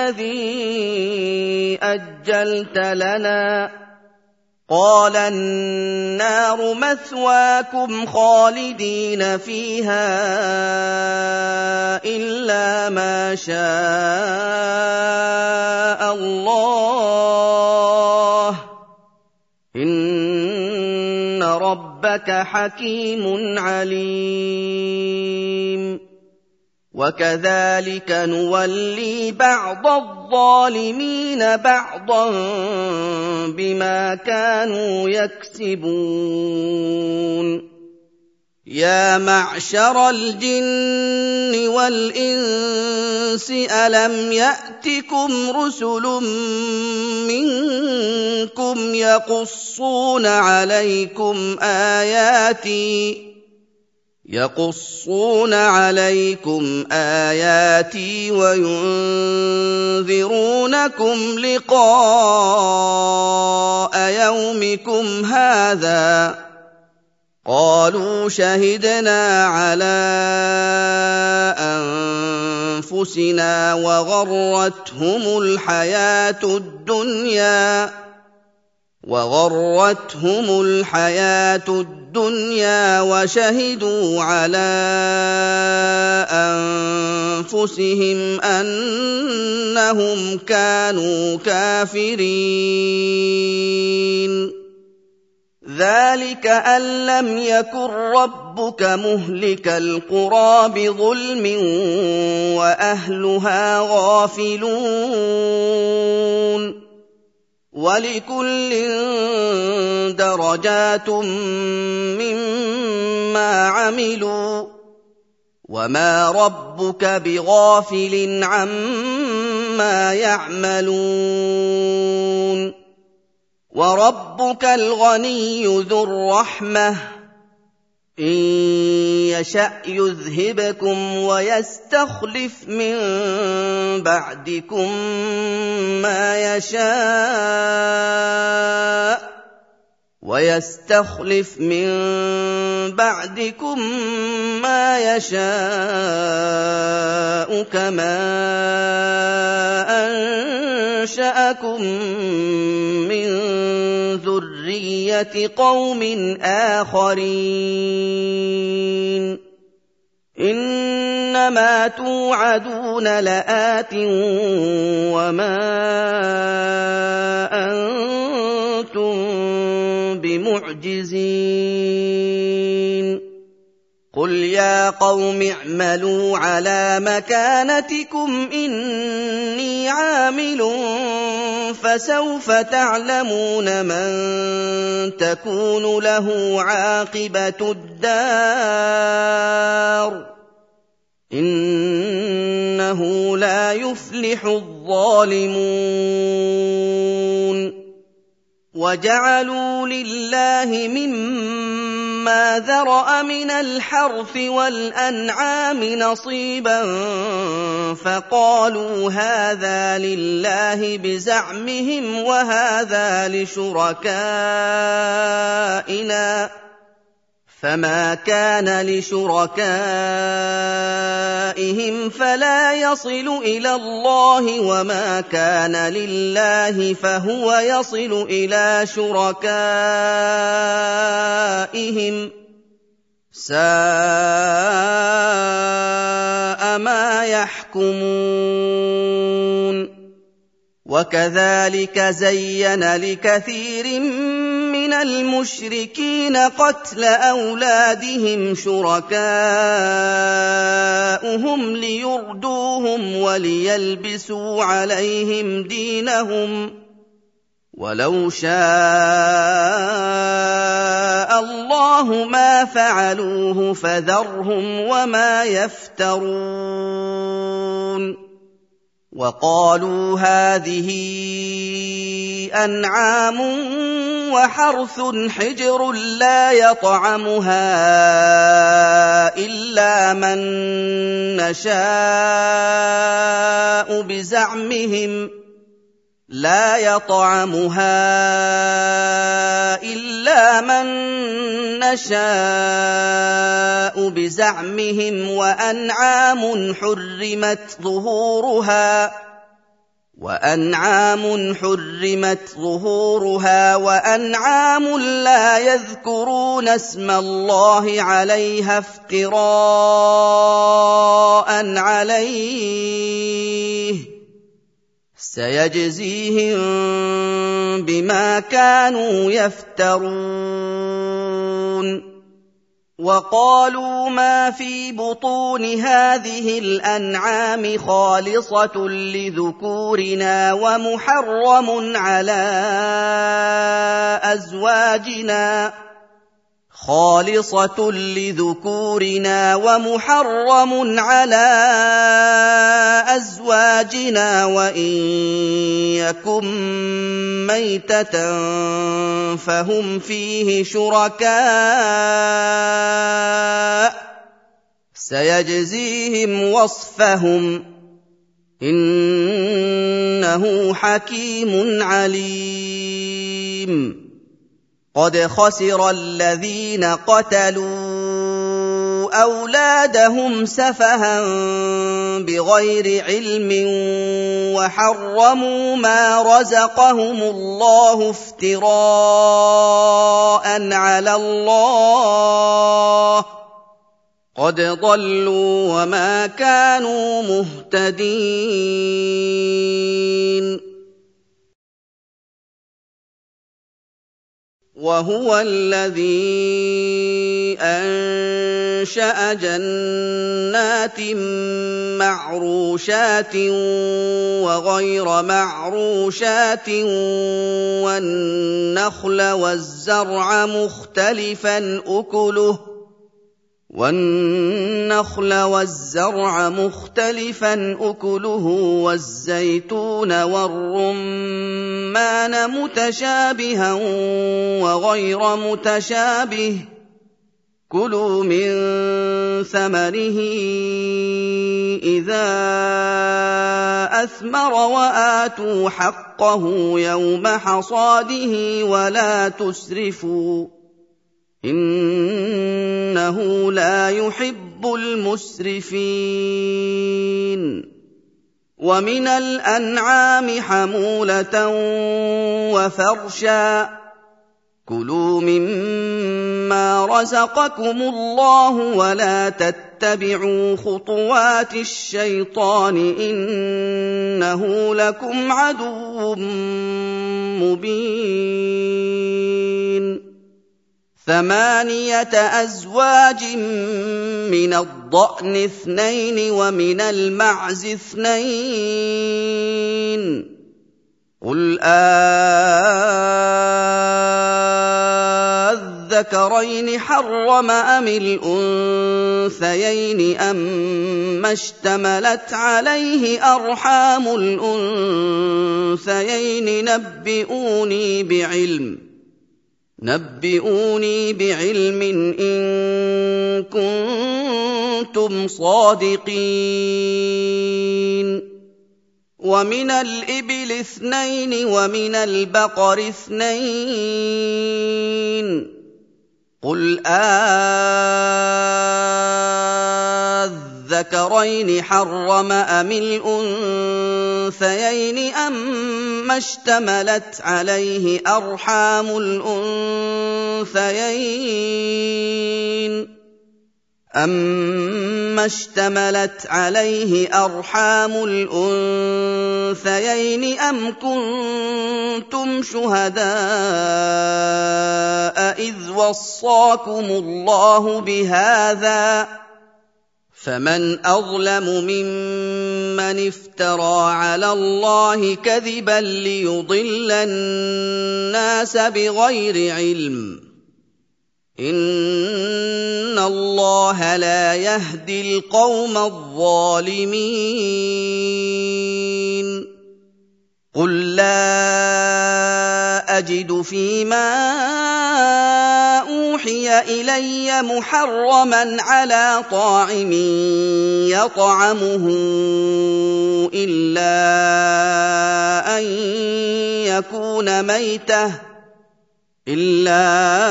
الذي أجلت لنا قال النار مثواكم خالدين فيها إلا ما شاء الله إن ربك حكيم عليم وكذلك نولي بعض الظالمين بعضا بما كانوا يكسبون يا معشر الجن والإنس ألم يأتكم رسل منكم يقصون عليكم آياتي يقصون عليكم آياتي وينذرونكم لقاء يومكم هذا قالوا شهدنا على أنفسنا وغرتهم الحياة الدنيا وغرتهم الحياة الدنيا وشهدوا على أنفسهم أنهم كانوا كافرين ذلك أن لم يكن ربك مهلك القرى بظلم وأهلها غافلون ولكل درجات مما عملوا وما ربك بغافل عما يعملون وربك الغني ذو الرحمة إن يشأ يذهبكم ويستخلف من بعدكم ما يشاء ويستخلف من بعدكم ما يشاء كما أنشأكم من ذرية قوم آخرين إنما توعدون لآت وما أنتم بمعجزين قُلْ يَا قَوْمِ اعْمَلُوا عَلَىٰ مَكَانَتِكُمْ إِنِّي عَامِلٌ فَسَوْفَ تَعْلَمُونَ مَن تَكُونُ لَهُ عَاقِبَةُ الدَّارِ ۗ إِنَّهُ لَا يُفْلِحُ الظَّالِمُونَ. وَجَعَلُوا لِلَّهِ مِمَّا ذَرَأَ مِنَ الْحَرْثِ وَالْأَنْعَامِ نَصِيبًا فَقَالُوا هَٰذَا لِلَّهِ بِزَعْمِهِمْ وَهَٰذَا لِشُرَكَائِنَا ۖ فَمَا كَانَ لِشُرَكَائِهِمْ فَلَا يَصِلُ إِلَى اللَّهِ وَمَا كَانَ لِلَّهِ فَهُوَ يَصِلُ إِلَىٰ شُرَكَائِهِمْ ۗ سَاءَ مَا يَحْكُمُونَ. وَكَذَٰلِكَ زَيَّنَ لِكَثِيرٍ مِّنَ الْمُشْرِكِينَ قَتْلَ أَوْلَادِهِمْ شُرَكَاؤُهُمْ لِيُرْدُوهُمْ وَلِيَلْبِسُوا عَلَيْهِمْ دِينَهُمْ ۖ وَلَوْ شَاءَ اللَّهُ مَا فَعَلُوهُ فَذَرْهُمْ وَمَا يَفْتَرُونَ. وَقَالُوا هَٰذِهِ أَنْعَامٌ وَحَرْثٌ حِجْرٌ لَّا يَطْعَمُهَا إِلَّا مَن نَّشَاءُ بِزَعْمِهِمْ لا يطعمها إلا من نشاء بزعمهم وأنعام حرمت ظهورها وأنعام حرمت ظهورها وأنعام لا يذكرون اسم الله عليها افتراء عليه سيجزيهم بما كانوا يفترون. وقالوا ما في بطون هذه الأنعام خالصة لذكورنا ومحرم على أزواجنا خالصة لذكورنا ومحرم على أزواجنا وإن يكن ميتة فهم فيه شركاء سيجزيهم وصفهم إنه حكيم عليم. قد خسر الذين قتلوا أولادهم سفها بغير علم وحرموا ما رزقهم الله افتراء على الله قد ضلوا وما كانوا مهتدين. وهو الذي أنشأ جنات معروشات وغير معروشات والنخل والزرع مختلفا أكله والنخل والزرع مختلفا أكله والزيتون والرمان متشابها وغير متشابه كلوا من ثمره إذا أثمر وآتوا حقه يوم حصاده ولا تسرفوا إنه لا يحب المسرفين. ومن الأنعام حمولة وفرشا كلوا مما رزقكم الله ولا تتبعوا خطوات الشيطان إنه لكم عدو مبين. ثمانية أزواج من الضأن اثنين ومن المعز اثنين قل أذكرين حرم أم الأنثيين أما اشتملت عليه أرحام الأنثيين نبئوني بعلم نبئوني بعلم إن كنتم صادقين ومن الإبل اثنين ومن البقر اثنين قل أذكرين حرم أم الأنثيين أما اشتملت عليه أرحام الأنثيين أما اشتملت عليه أرحام الأنثيين أم كنتم شهداء إذ وصاكم الله بهذا فمن أظلم ممن افترى على الله كذبا ليضل الناس بغير علم إن الله لا يهدي القوم الظالمين قل لا أجد فيما أوحي إلي محرما على طاعم يطعمه إلا أن يكون ميتة إلا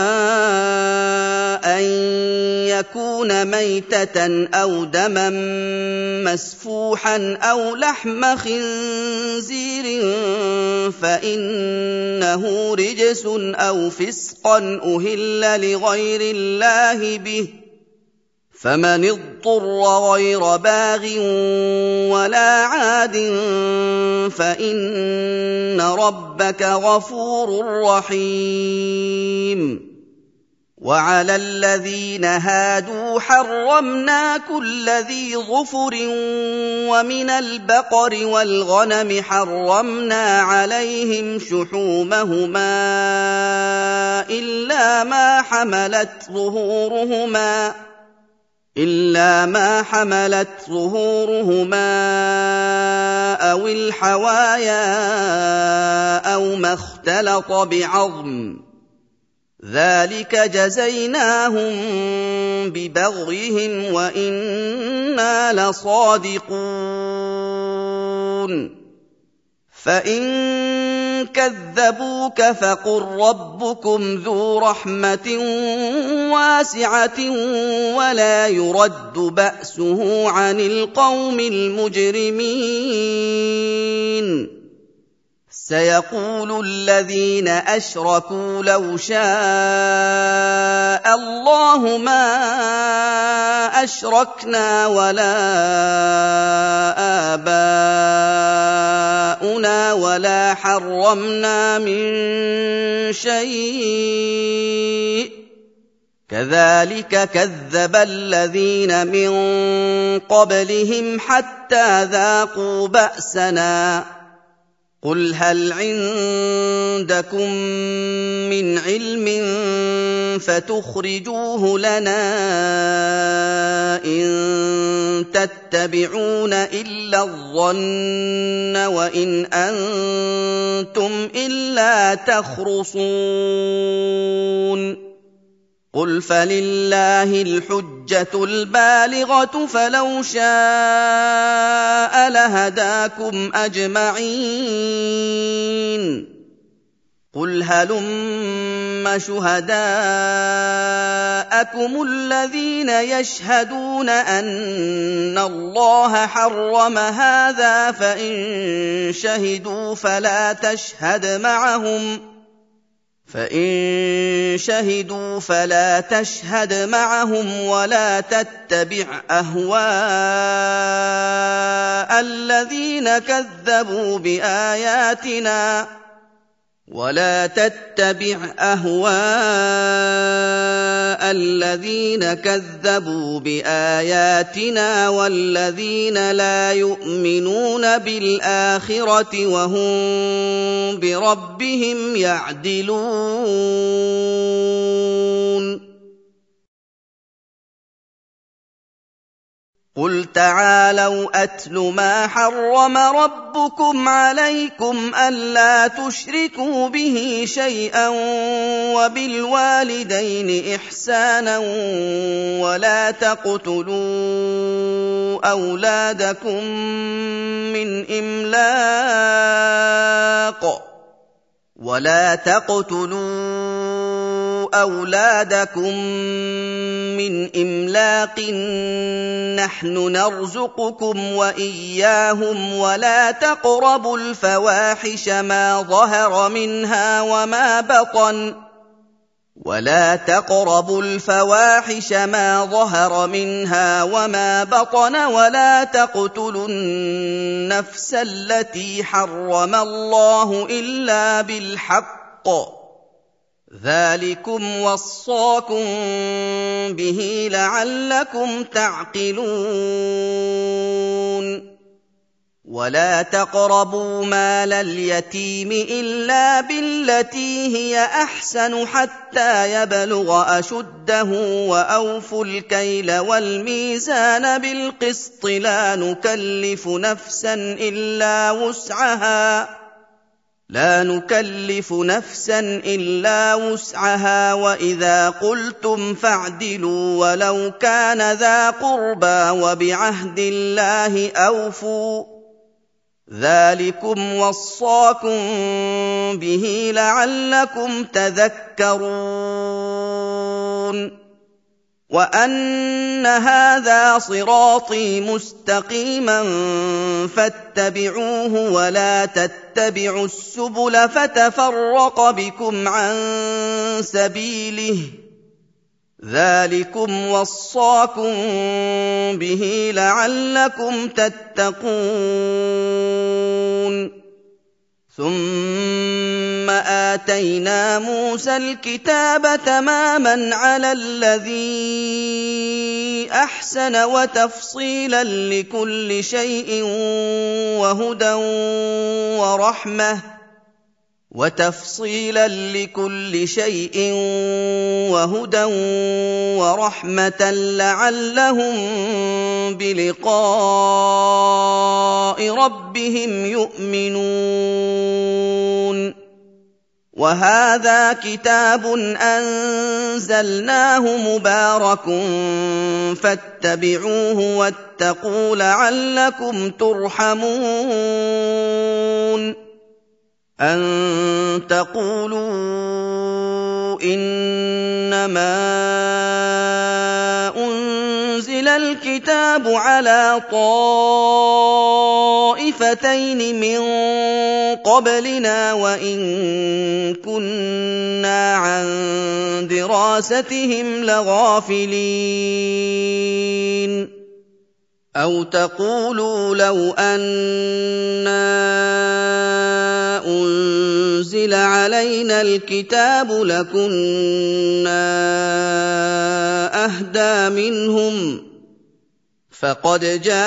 أن يكون ميتة أو دما مسفوحا أو لحم خنزير فإنه رجس أو فسقا أهل لغير الله به فمن اضطر غير باغ ولا عاد فإن ربك غفور رحيم وعلى الذين هادوا حرمنا كل ذي ظفر ومن البقر والغنم حرمنا عليهم شحومهما إلا ما حملت ظهورهما إلا ما حملت ظهورهما أو الحوايا أو ما اختلط بعظم ذلك جزيناهم ببغيهم وإنا لصادقون فإن كذبوك فقل ربكم ذو رحمة واسعة ولا يرد بأسه عن القوم المجرمين سيقول الذين أشركوا لو شاء الله ما أشركنا ولا آباؤنا ولا حرمنا من شيء كذلك كذب الذين من قبلهم حتى ذاقوا بأسنا قل هل عندكم من علم فتخرجوه لنا إن تتبعون إلا الظن وإن أنتم إلا تخرصون قل فلله الحجة البالغة فلو شاء لهداكم أجمعين قل هلم شهداءكم الذين يشهدون أن الله حرم هذا فإن شهدوا فلا تشهد معهم فإن شهدوا فلا تشهد معهم ولا تتبع أهواء الذين كذبوا بآياتنا ولا تتبع أهواء الذين كذبوا بآياتنا والذين لا يؤمنون بالآخرة وهم بربهم يعدلون قل تعالوا أتل ما حرم ربكم عليكم ألا تشركوا به شيئا وبالوالدين إحسانا ولا تقتلوا أولادكم من إملاق ولا تقتلوا أولادكم من إملاق نحن نرزقكم وإياهم ولا تقربوا الفواحش ما ظهر منها وما بطن ولا تقربوا الفواحش ما ظهر منها وما بطن ولا تقتلوا النفس التي حرم الله إلا بالحق ذلكم وصاكم به لعلكم تعقلون ولا تقربوا مال اليتيم إلا بالتي هي أحسن حتى يبلغ أشده وأوفوا الكيل والميزان بالقسط لا نكلف نفسا إلا وسعها لا نكلف نفسا إلا وسعها وإذا قلتم فاعدلوا ولو كان ذا قربى وبعهد الله أوفوا ذلكم وصاكم به لعلكم تذكرون وأن هذا صراطي مستقيما فاتبعوه ولا تتبعوا السبل فتفرق بكم عن سبيله ذلكم وصاكم به لعلكم تتقون ثم آتينا موسى الكتاب تماما على الذي أحسن وتفصيلا لكل شيء وهدى ورحمة وتفصيلا لكل شيء وهدى ورحمة لعلهم بلقاء ربهم يؤمنون وهذا كتاب أنزلناه مبارك فاتبعوه واتقوا لعلكم ترحمون أن تقولوا إنما أنزل الكتاب على طائفتين من قبلنا وإن كنا عن دراستهم لغافلين أو تقولوا لو أنا أنزل علينا الكتاب لكنا أهدى منهم فقد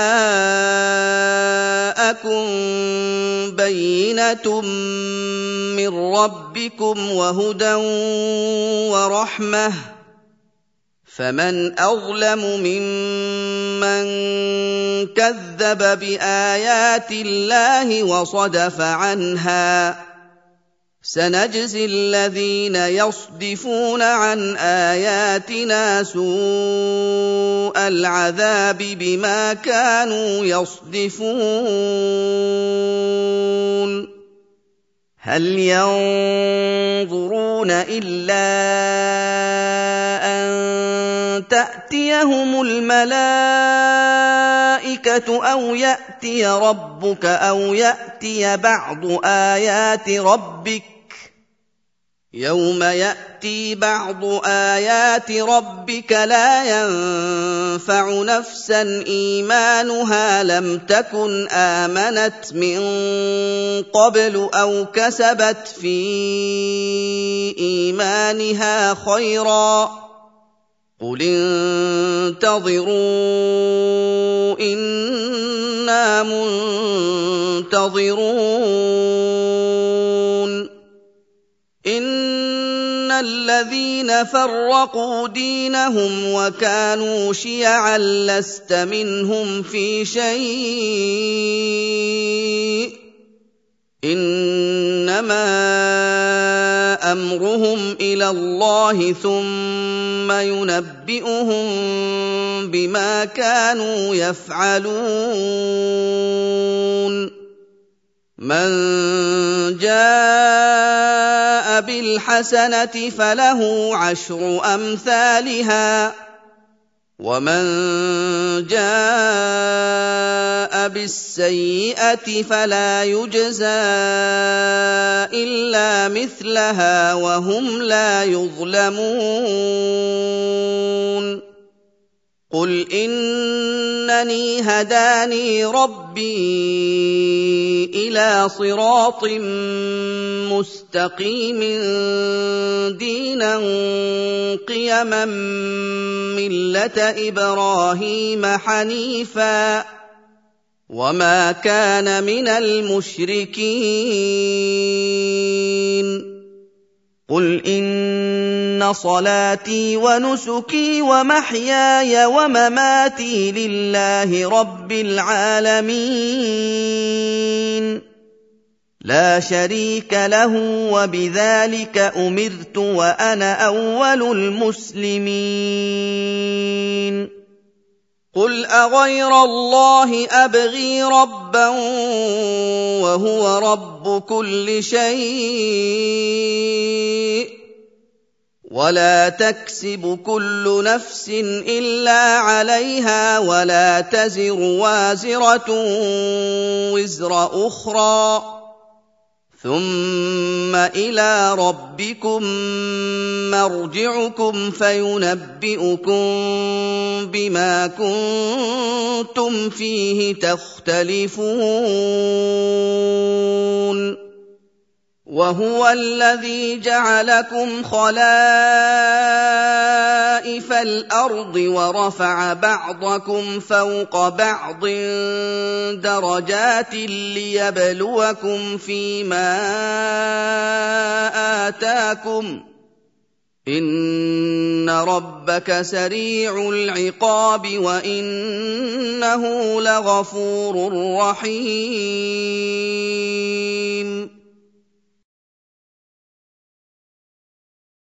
جاءكم بينة من ربكم وهدى ورحمة فمن أظلم ممن كذب بآيات الله وصدف عنها سنجزي الذين يصدفون عن آياتنا سوء العذاب بما كانوا يصدفون هل ينظرون إلا أن تأتيهم الملائكة أو يأتي ربك أو يأتي بعض آيات ربك يَوْمَ يَأْتِي بَعْضُ آيَاتِ رَبِّكَ لَا يَنفَعُ نَفْسًا إِيمَانُهَا لَمْ تَكُنْ آمَنَتْ مِن قَبْلُ أَوْ كَسَبَتْ فِي إِيمَانِهَا خَيْرًا ۗ قُلِ انتَظِرُوا إِنَّا مُنتَظِرُونَ إِنَّ الَّذِينَ فَرَّقُوا دِينَهُمْ وَكَانُوا شِيَعًا لَّسْتَ مِنْهُمْ فِي شَيْءٍ ۚ إِنَّمَا أَمْرُهُمْ إِلَى اللَّهِ ثُمَّ يُنَبِّئُهُم بِمَا كَانُوا يَفْعَلُونَ مَن جَاءَ بِالْحَسَنَةِ فَلَهُ عَشْرُ أَمْثَالِهَا ۖ وَمَن جَاءَ بِالسَّيِّئَةِ فَلَا يُجْزَىٰ إِلَّا مِثْلَهَا وَهُمْ لَا يُظْلَمُونَ قُلْ إِنَّنِي هَدَانِي رَبِّي إِلَىٰ صِرَاطٍ مُّسْتَقِيمٍ دِينًا قِيَمًا مِّلَّةَ إِبْرَاهِيمَ حَنِيفًا ۖ وَمَا كَانَ مِنَ الْمُشْرِكِينَ قُلْ إِنَّ صَلَاتِي وَنُسُكِي وَمَحْيَايَ وَمَمَاتِي لِلَّهِ رَبِّ الْعَالَمِينَ لَا شَرِيكَ لَهُ ۖ وَبِذَٰلِكَ أُمِرْتُ وَأَنَا أَوَّلُ الْمُسْلِمِينَ قُلْ أَغَيْرَ اللَّهِ أَبْغِي رَبًّا وَهُوَ رَبُّ كُلِّ شَيْءٍ ۖ وَلَا تَكْسِبُ كُلُّ نَفْسٍ إِلَّا عَلَيْهَا وَلَا تَزِرُ وَازِرَةٌ وِزْرَ أُخْرَىٰ ۗ ثُمَّ إِلَىٰ رَبِّكُم مَّرْجِعُكُمْ فَيُنَبِّئُكُم بِمَا كُنتُمْ فِيهِ تَخْتَلِفُونَ وَهُوَ الَّذِي جَعَلَكُمْ خَلَائِفَ الْأَرْضِ وَرَفَعَ بَعْضَكُمْ فَوْقَ بَعْضٍ دَرَجَاتٍ لِّيَبْلُوَكُمْ فِيمَا آتَاكُمْ ۗ إِنَّ رَبَّكَ سَرِيعُ الْعِقَابِ وَإِنَّهُ لَغَفُورٌ رَّحِيمٌ